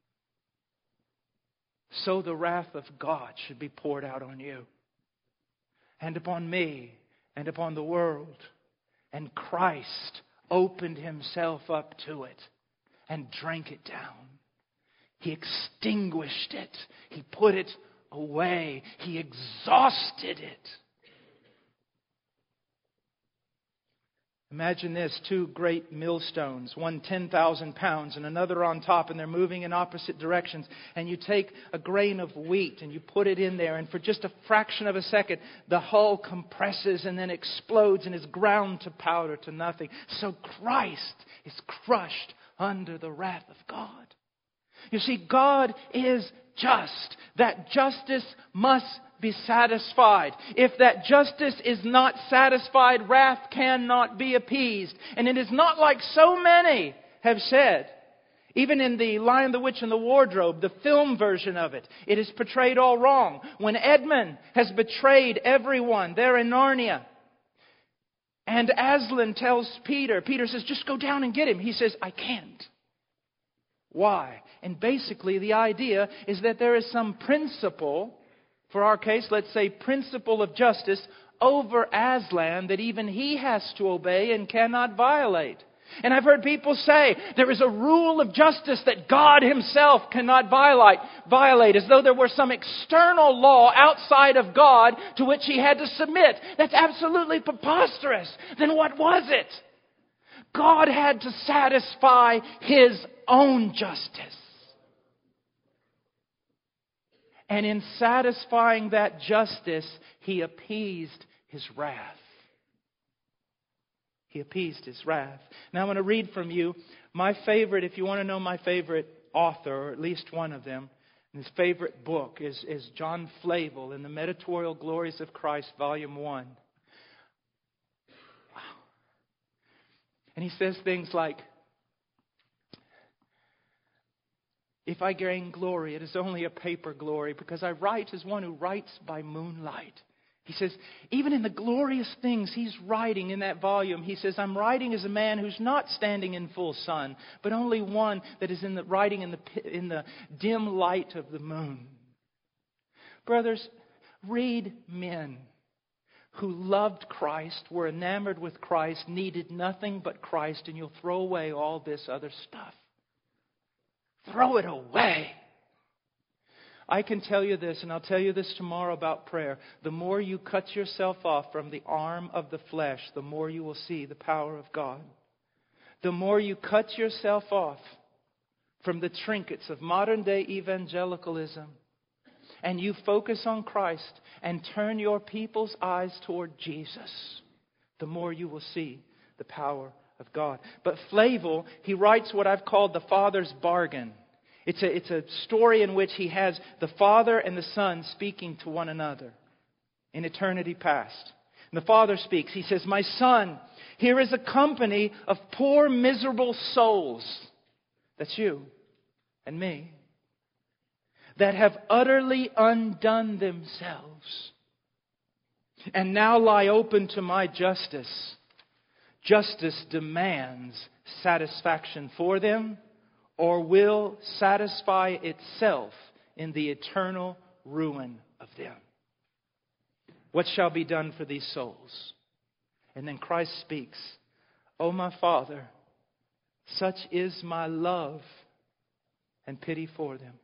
So the wrath of God should be poured out on you and upon me and upon the world. And Christ opened Himself up to it and drank it down. He extinguished it. He put it away. He exhausted it. Imagine this, two great millstones, one ten thousand pounds and another on top, and they're moving in opposite directions. And you take a grain of wheat and you put it in there, and for just a fraction of a second, the hull compresses and then explodes and is ground to powder, to nothing. So Christ is crushed under the wrath of God. You see, God is just. That justice must be satisfied. If that justice is not satisfied, wrath cannot be appeased. And it is not like so many have said. Even in The Lion, the Witch, and the Wardrobe, the film version of it, it is portrayed all wrong. When Edmund has betrayed everyone there in Narnia, and Aslan tells Peter, Peter says, just go down and get him. He says, I can't. Why? And basically the idea is that there is some principle, for our case, let's say principle of justice, over Aslan that even he has to obey and cannot violate. And I've heard people say there is a rule of justice that God Himself cannot violate, violate, as though there were some external law outside of God to which He had to submit. That's absolutely preposterous. Then what was it? God had to satisfy His own justice. And in satisfying that justice, He appeased His wrath. He appeased His wrath. Now I want to read from you my favorite, if you want to know my favorite author, or at least one of them. His favorite book is, is John Flavel in the Mediatorial Glories of Christ, Volume one. Wow. And he says things like, if I gain glory, it is only a paper glory, because I write as one who writes by moonlight. He says, even in the glorious things he's writing in that volume, he says, I'm writing as a man who's not standing in full sun, but only one that is in the writing in the in the dim light of the moon. Brothers, read men who loved Christ, were enamored with Christ, needed nothing but Christ, and you'll throw away all this other stuff. Throw it away. I can tell you this, and I'll tell you this tomorrow about prayer. The more you cut yourself off from the arm of the flesh, the more you will see the power of God. The more you cut yourself off from the trinkets of modern day evangelicalism, and you focus on Christ and turn your people's eyes toward Jesus, the more you will see the power of God. But Flavel, he writes what I've called the Father's bargain. It's a, it's a story in which he has the Father and the Son speaking to one another in eternity past. And the Father speaks. He says, my Son, here is a company of poor, miserable souls. That's you and me. That have utterly undone themselves and now lie open to my justice. Justice demands satisfaction for them, or will satisfy itself in the eternal ruin of them. What shall be done for these souls? And then Christ speaks, O my Father, such is my love and pity for them,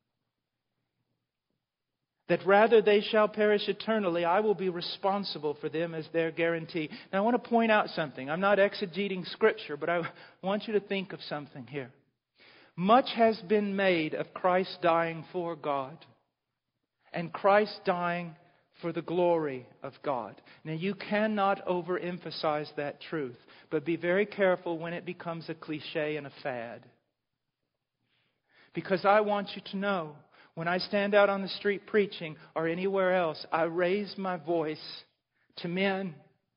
that rather they shall perish eternally, I will be responsible for them as their guarantee. Now I want to point out something. I'm not exegeting Scripture, but I want you to think of something here. Much has been made of Christ dying for God, and Christ dying for the glory of God. Now you cannot overemphasize that truth, but be very careful when it becomes a cliche and a fad. Because I want you to know, when I stand out on the street preaching or anywhere else, I raise my voice to men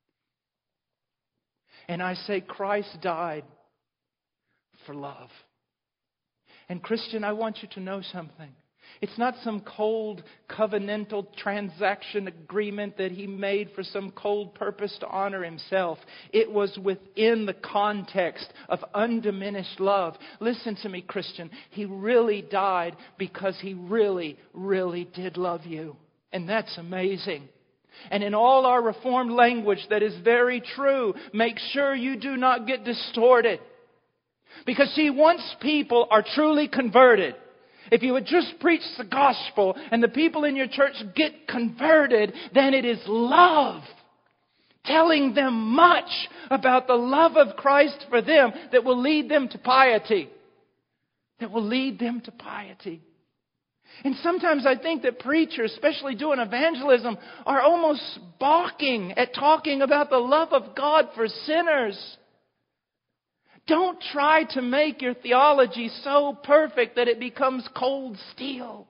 and I say, Christ died for love. And Christian, I want you to know something. It's not some cold covenantal transaction agreement that He made for some cold purpose to honor Himself. It was within the context of undiminished love. Listen to me, Christian. He really died because He really, really did love you. And that's amazing. And in all our Reformed language, that is very true. Make sure you do not get distorted. Because see, once people are truly converted, if you would just preach the gospel and the people in your church get converted, then it is love telling them much about the love of Christ for them that will lead them to piety. That will lead them to piety. And sometimes I think that preachers, especially doing evangelism, are almost balking at talking about the love of God for sinners. Don't try to make your theology so perfect that it becomes cold steel.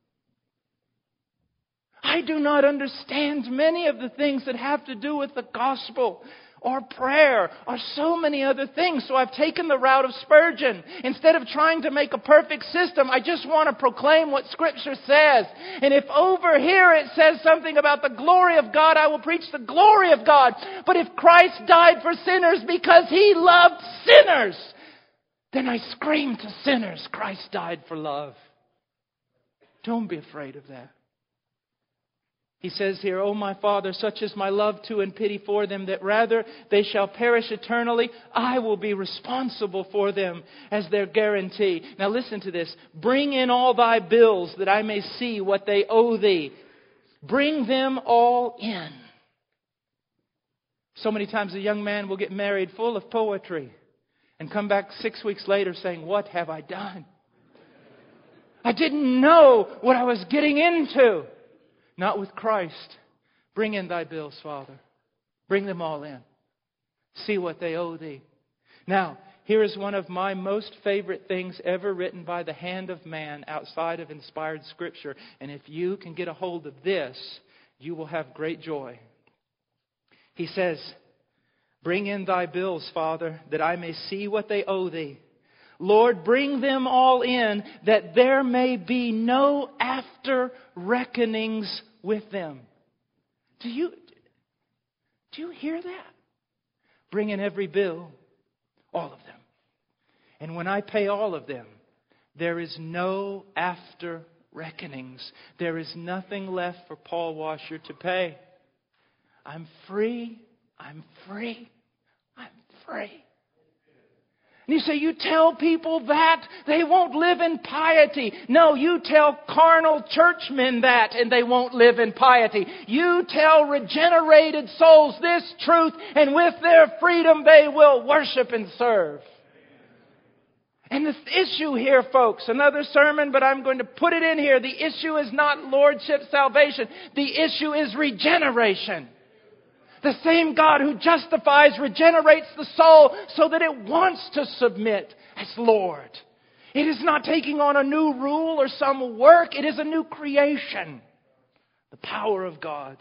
I do not understand many of the things that have to do with the gospel or prayer or so many other things. So I've taken the route of Spurgeon. Instead of trying to make a perfect system, I just want to proclaim what Scripture says. And if over here it says something about the glory of God, I will preach the glory of God. But if Christ died for sinners because He loved sinners, then I scream to sinners, Christ died for love. Don't be afraid of that. He says here, "O my Father, such is my love to and pity for them, that rather they shall perish eternally, I will be responsible for them as their guarantee." Now listen to this. "Bring in all thy bills, that I may see what they owe thee. Bring them all in." So many times a young man will get married full of poetry and come back six weeks later saying, "What have I done? I didn't know what I was getting into." Not with Christ. "Bring in thy bills, Father. Bring them all in. See what they owe thee." Now, here is one of my most favorite things ever written by the hand of man outside of inspired Scripture. And if you can get a hold of this, you will have great joy. He says, "Bring in thy bills, Father, that I may see what they owe thee. Lord, bring them all in, that there may be no after reckonings with them." Do you, do you hear that? Bring in every bill, all of them. And when I pay all of them, there is no after reckonings. There is nothing left for Paul Washer to pay. I'm free. I'm free. I'm free. And you say, you tell people that, they won't live in piety. No, you tell carnal churchmen that, and they won't live in piety. You tell regenerated souls this truth, and with their freedom they will worship and serve. And the issue here, folks, another sermon, but I'm going to put it in here. The issue is not lordship salvation. The issue is regeneration. The same God who justifies regenerates the soul so that it wants to submit as Lord. It is not taking on a new rule or some work. It is a new creation. The power of God.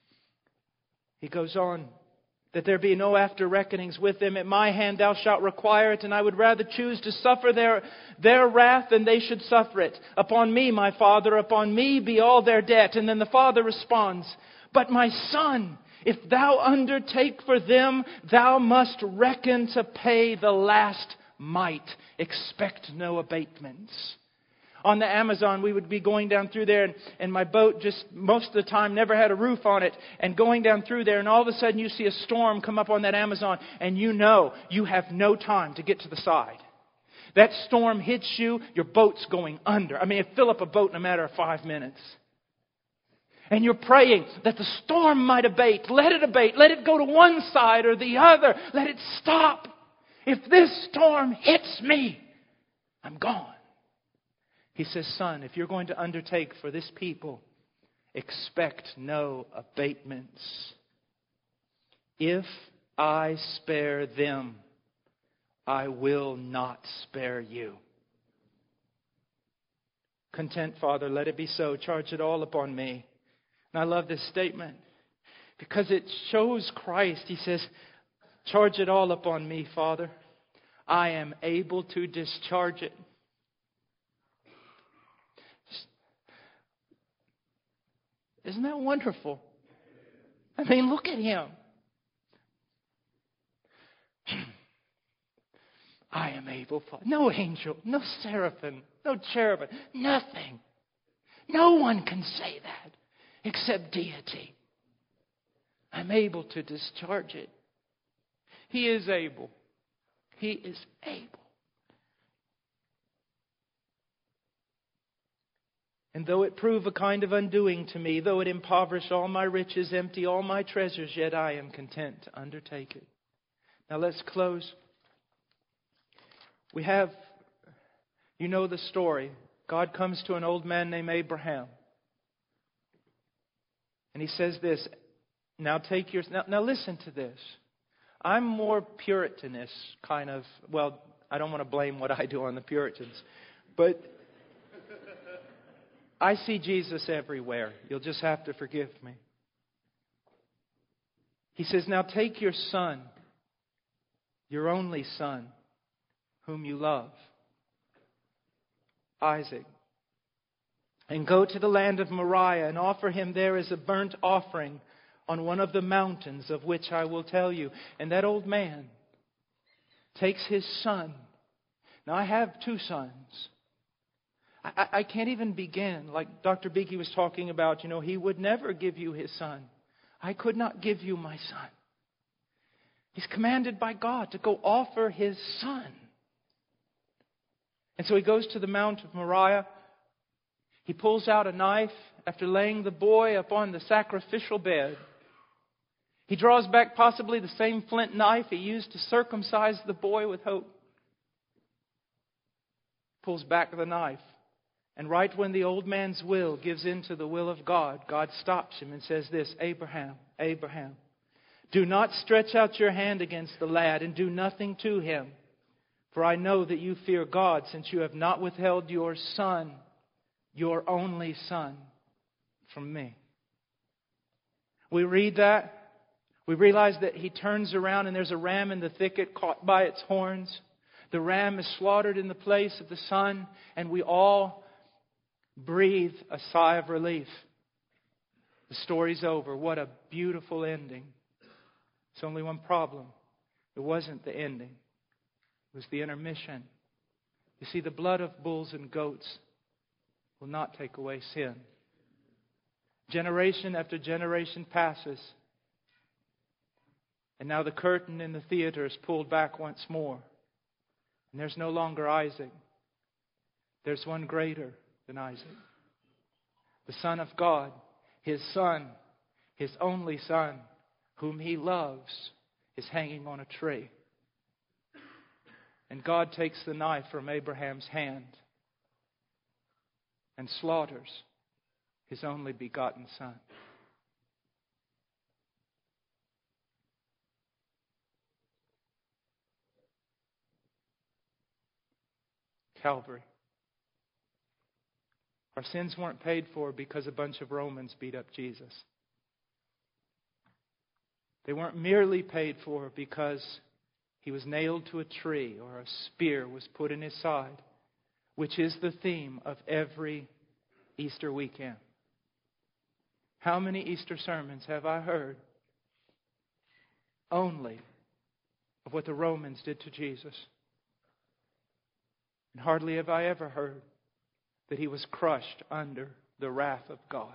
He goes on, "That there be no after reckonings with them. At my hand thou shalt require it, and I would rather choose to suffer their, their wrath than they should suffer it. Upon me, my Father, upon me be all their debt." And then the Father responds, "But my Son, if thou undertake for them, thou must reckon to pay the last mite. Expect no abatements." On the Amazon, we would be going down through there, and, and my boat just most of the time never had a roof on it. And going down through there, and all of a sudden you see a storm come up on that Amazon, and you know you have no time to get to the side. That storm hits you, your boat's going under. I mean, it fill up a boat in a matter of five minutes. And you're praying that the storm might abate. Let it abate. Let it go to one side or the other. Let it stop. If this storm hits me, I'm gone. He says, "Son, if you're going to undertake for this people, expect no abatements. If I spare them, I will not spare you. Content, Father, let it be so. Charge it all upon me." And I love this statement because it shows Christ. He says, "Charge it all upon me, Father. I am able to discharge it." Isn't that wonderful? I mean, look at Him. I am able, Father. No angel, no seraphim, no cherubim, nothing. No one can say that except deity. I'm able to discharge it. He is able. He is able. And though it prove a kind of undoing to me, though it impoverish all my riches, empty all my treasures, yet I am content to undertake it. Now let's close. We have, you know the story. God comes to an old man named Abraham. And He says this, now take your... Now, now listen to this. I'm more Puritanist kind of... Well, I don't want to blame what I do on the Puritans. But I see Jesus everywhere. You'll just have to forgive me. He says, now take your son, your only son, whom you love, Isaac, and go to the land of Moriah and offer him there as a burnt offering on one of the mountains of which I will tell you. And that old man takes his son. Now I have two sons. I, I can't even begin. Like Doctor Beakey was talking about, you know, he would never give you his son. I could not give you my son. He's commanded by God to go offer his son. And so he goes to the Mount of Moriah. He pulls out a knife after laying the boy upon the sacrificial bed. He draws back possibly the same flint knife he used to circumcise the boy with hope. Pulls back the knife. And right when the old man's will gives in to the will of God, God stops him and says this, Abraham, Abraham, do not stretch out your hand against the lad and do nothing to him. For I know that you fear God, since you have not withheld your son, your only son, from me. We read that. We realize that he turns around and there's a ram in the thicket caught by its horns. The ram is slaughtered in the place of the son, and we all breathe a sigh of relief. The story's over. What a beautiful ending. It's only one problem. It wasn't the ending. It was the intermission. You see, the blood of bulls and goats will not take away sin. Generation after generation passes. And now the curtain in the theater is pulled back once more. And there's no longer Isaac. There's one greater than Isaac. The Son of God, His Son, His only Son, whom He loves, is hanging on a tree. And God takes the knife from Abraham's hand and slaughters His only begotten Son. Calvary. Our sins weren't paid for because a bunch of Romans beat up Jesus. They weren't merely paid for because He was nailed to a tree or a spear was put in His side, which is the theme of every Easter weekend. How many Easter sermons have I heard only of what the Romans did to Jesus? And hardly have I ever heard that He was crushed under the wrath of God.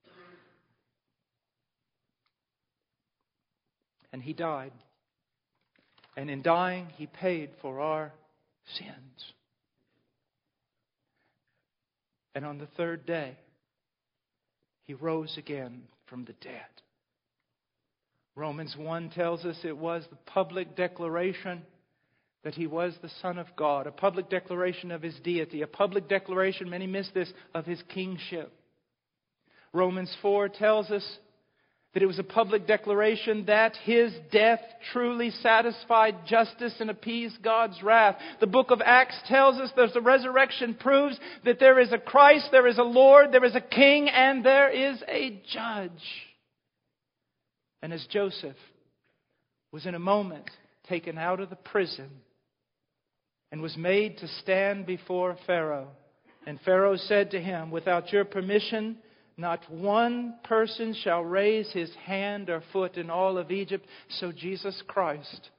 And He died. And in dying, He paid for our sins. And on the third day, He rose again from the dead. Romans one tells us it was the public declaration that He was the Son of God, a public declaration of His deity, a public declaration, many miss this, of His kingship. Romans four tells us that it was a public declaration that His death truly satisfied justice and appeased God's wrath. The book of Acts tells us that the resurrection proves that there is a Christ, there is a Lord, there is a King, and there is a Judge. And as Joseph was in a moment taken out of the prison and was made to stand before Pharaoh, and Pharaoh said to him, without your permission, not one person shall raise his hand or foot in all of Egypt. So Jesus Christ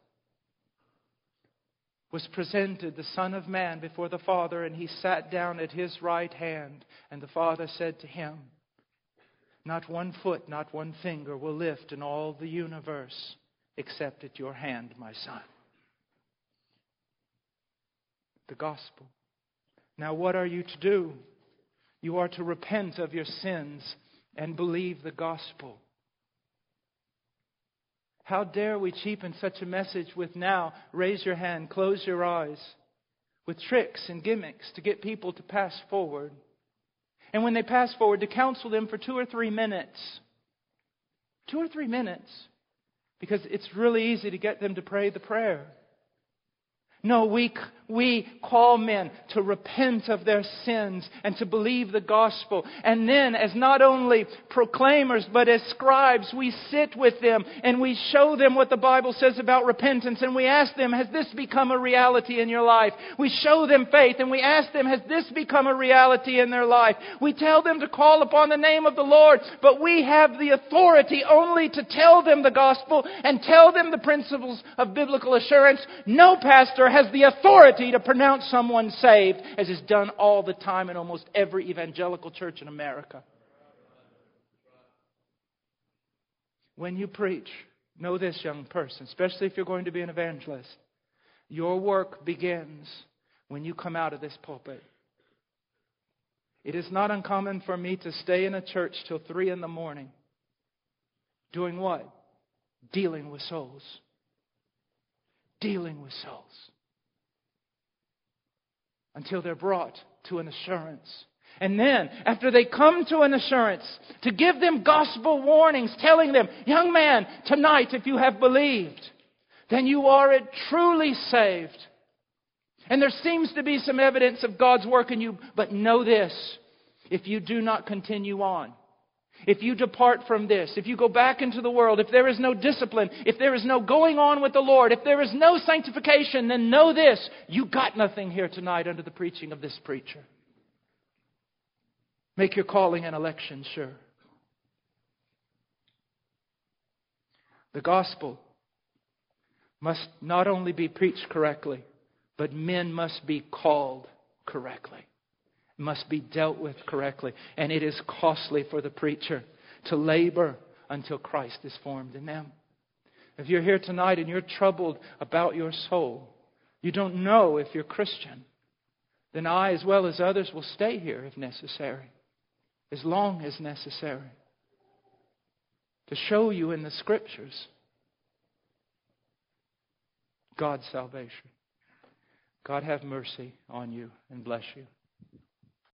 was presented, the Son of Man, before the Father, and He sat down at His right hand. And the Father said to Him, not one foot, not one finger will lift in all the universe except at your hand, my Son. The gospel. Now what are you to do? You are to repent of your sins and believe the gospel. How dare we cheapen such a message with now, raise your hand, close your eyes, with tricks and gimmicks to get people to pass forward. And when they pass forward, to counsel them for two or three minutes. Two or three minutes. Because it's really easy to get them to pray the prayer. No, we, we call men to repent of their sins and to believe the gospel. And then, as not only proclaimers, but as scribes, we sit with them and we show them what the Bible says about repentance. And we ask them, has this become a reality in your life? We show them faith and we ask them, has this become a reality in their life? We tell them to call upon the name of the Lord, but we have the authority only to tell them the gospel and tell them the principles of biblical assurance. No pastor has the authority to pronounce someone saved, as is done all the time in almost every evangelical church in America. When you preach, know this, young person, especially if you're going to be an evangelist, your work begins when you come out of this pulpit. It is not uncommon for me to stay in a church till three in the morning. Doing what? Dealing with souls. Dealing with souls. Until they're brought to an assurance. And then, after they come to an assurance, to give them gospel warnings, telling them, young man, tonight if you have believed, then you are truly saved. And there seems to be some evidence of God's work in you, but know this, if you do not continue on, if you depart from this, if you go back into the world, if there is no discipline, if there is no going on with the Lord, if there is no sanctification, then know this, you got nothing here tonight under the preaching of this preacher. Make your calling and election sure. The gospel must not only be preached correctly, but men must be called correctly. Must be dealt with correctly. And it is costly for the preacher to labor until Christ is formed in them. If you're here tonight and you're troubled about your soul, you don't know if you're Christian, then I, as well as others, will stay here if necessary, as long as necessary, to show you in the Scriptures God's salvation. God have mercy on you and bless you.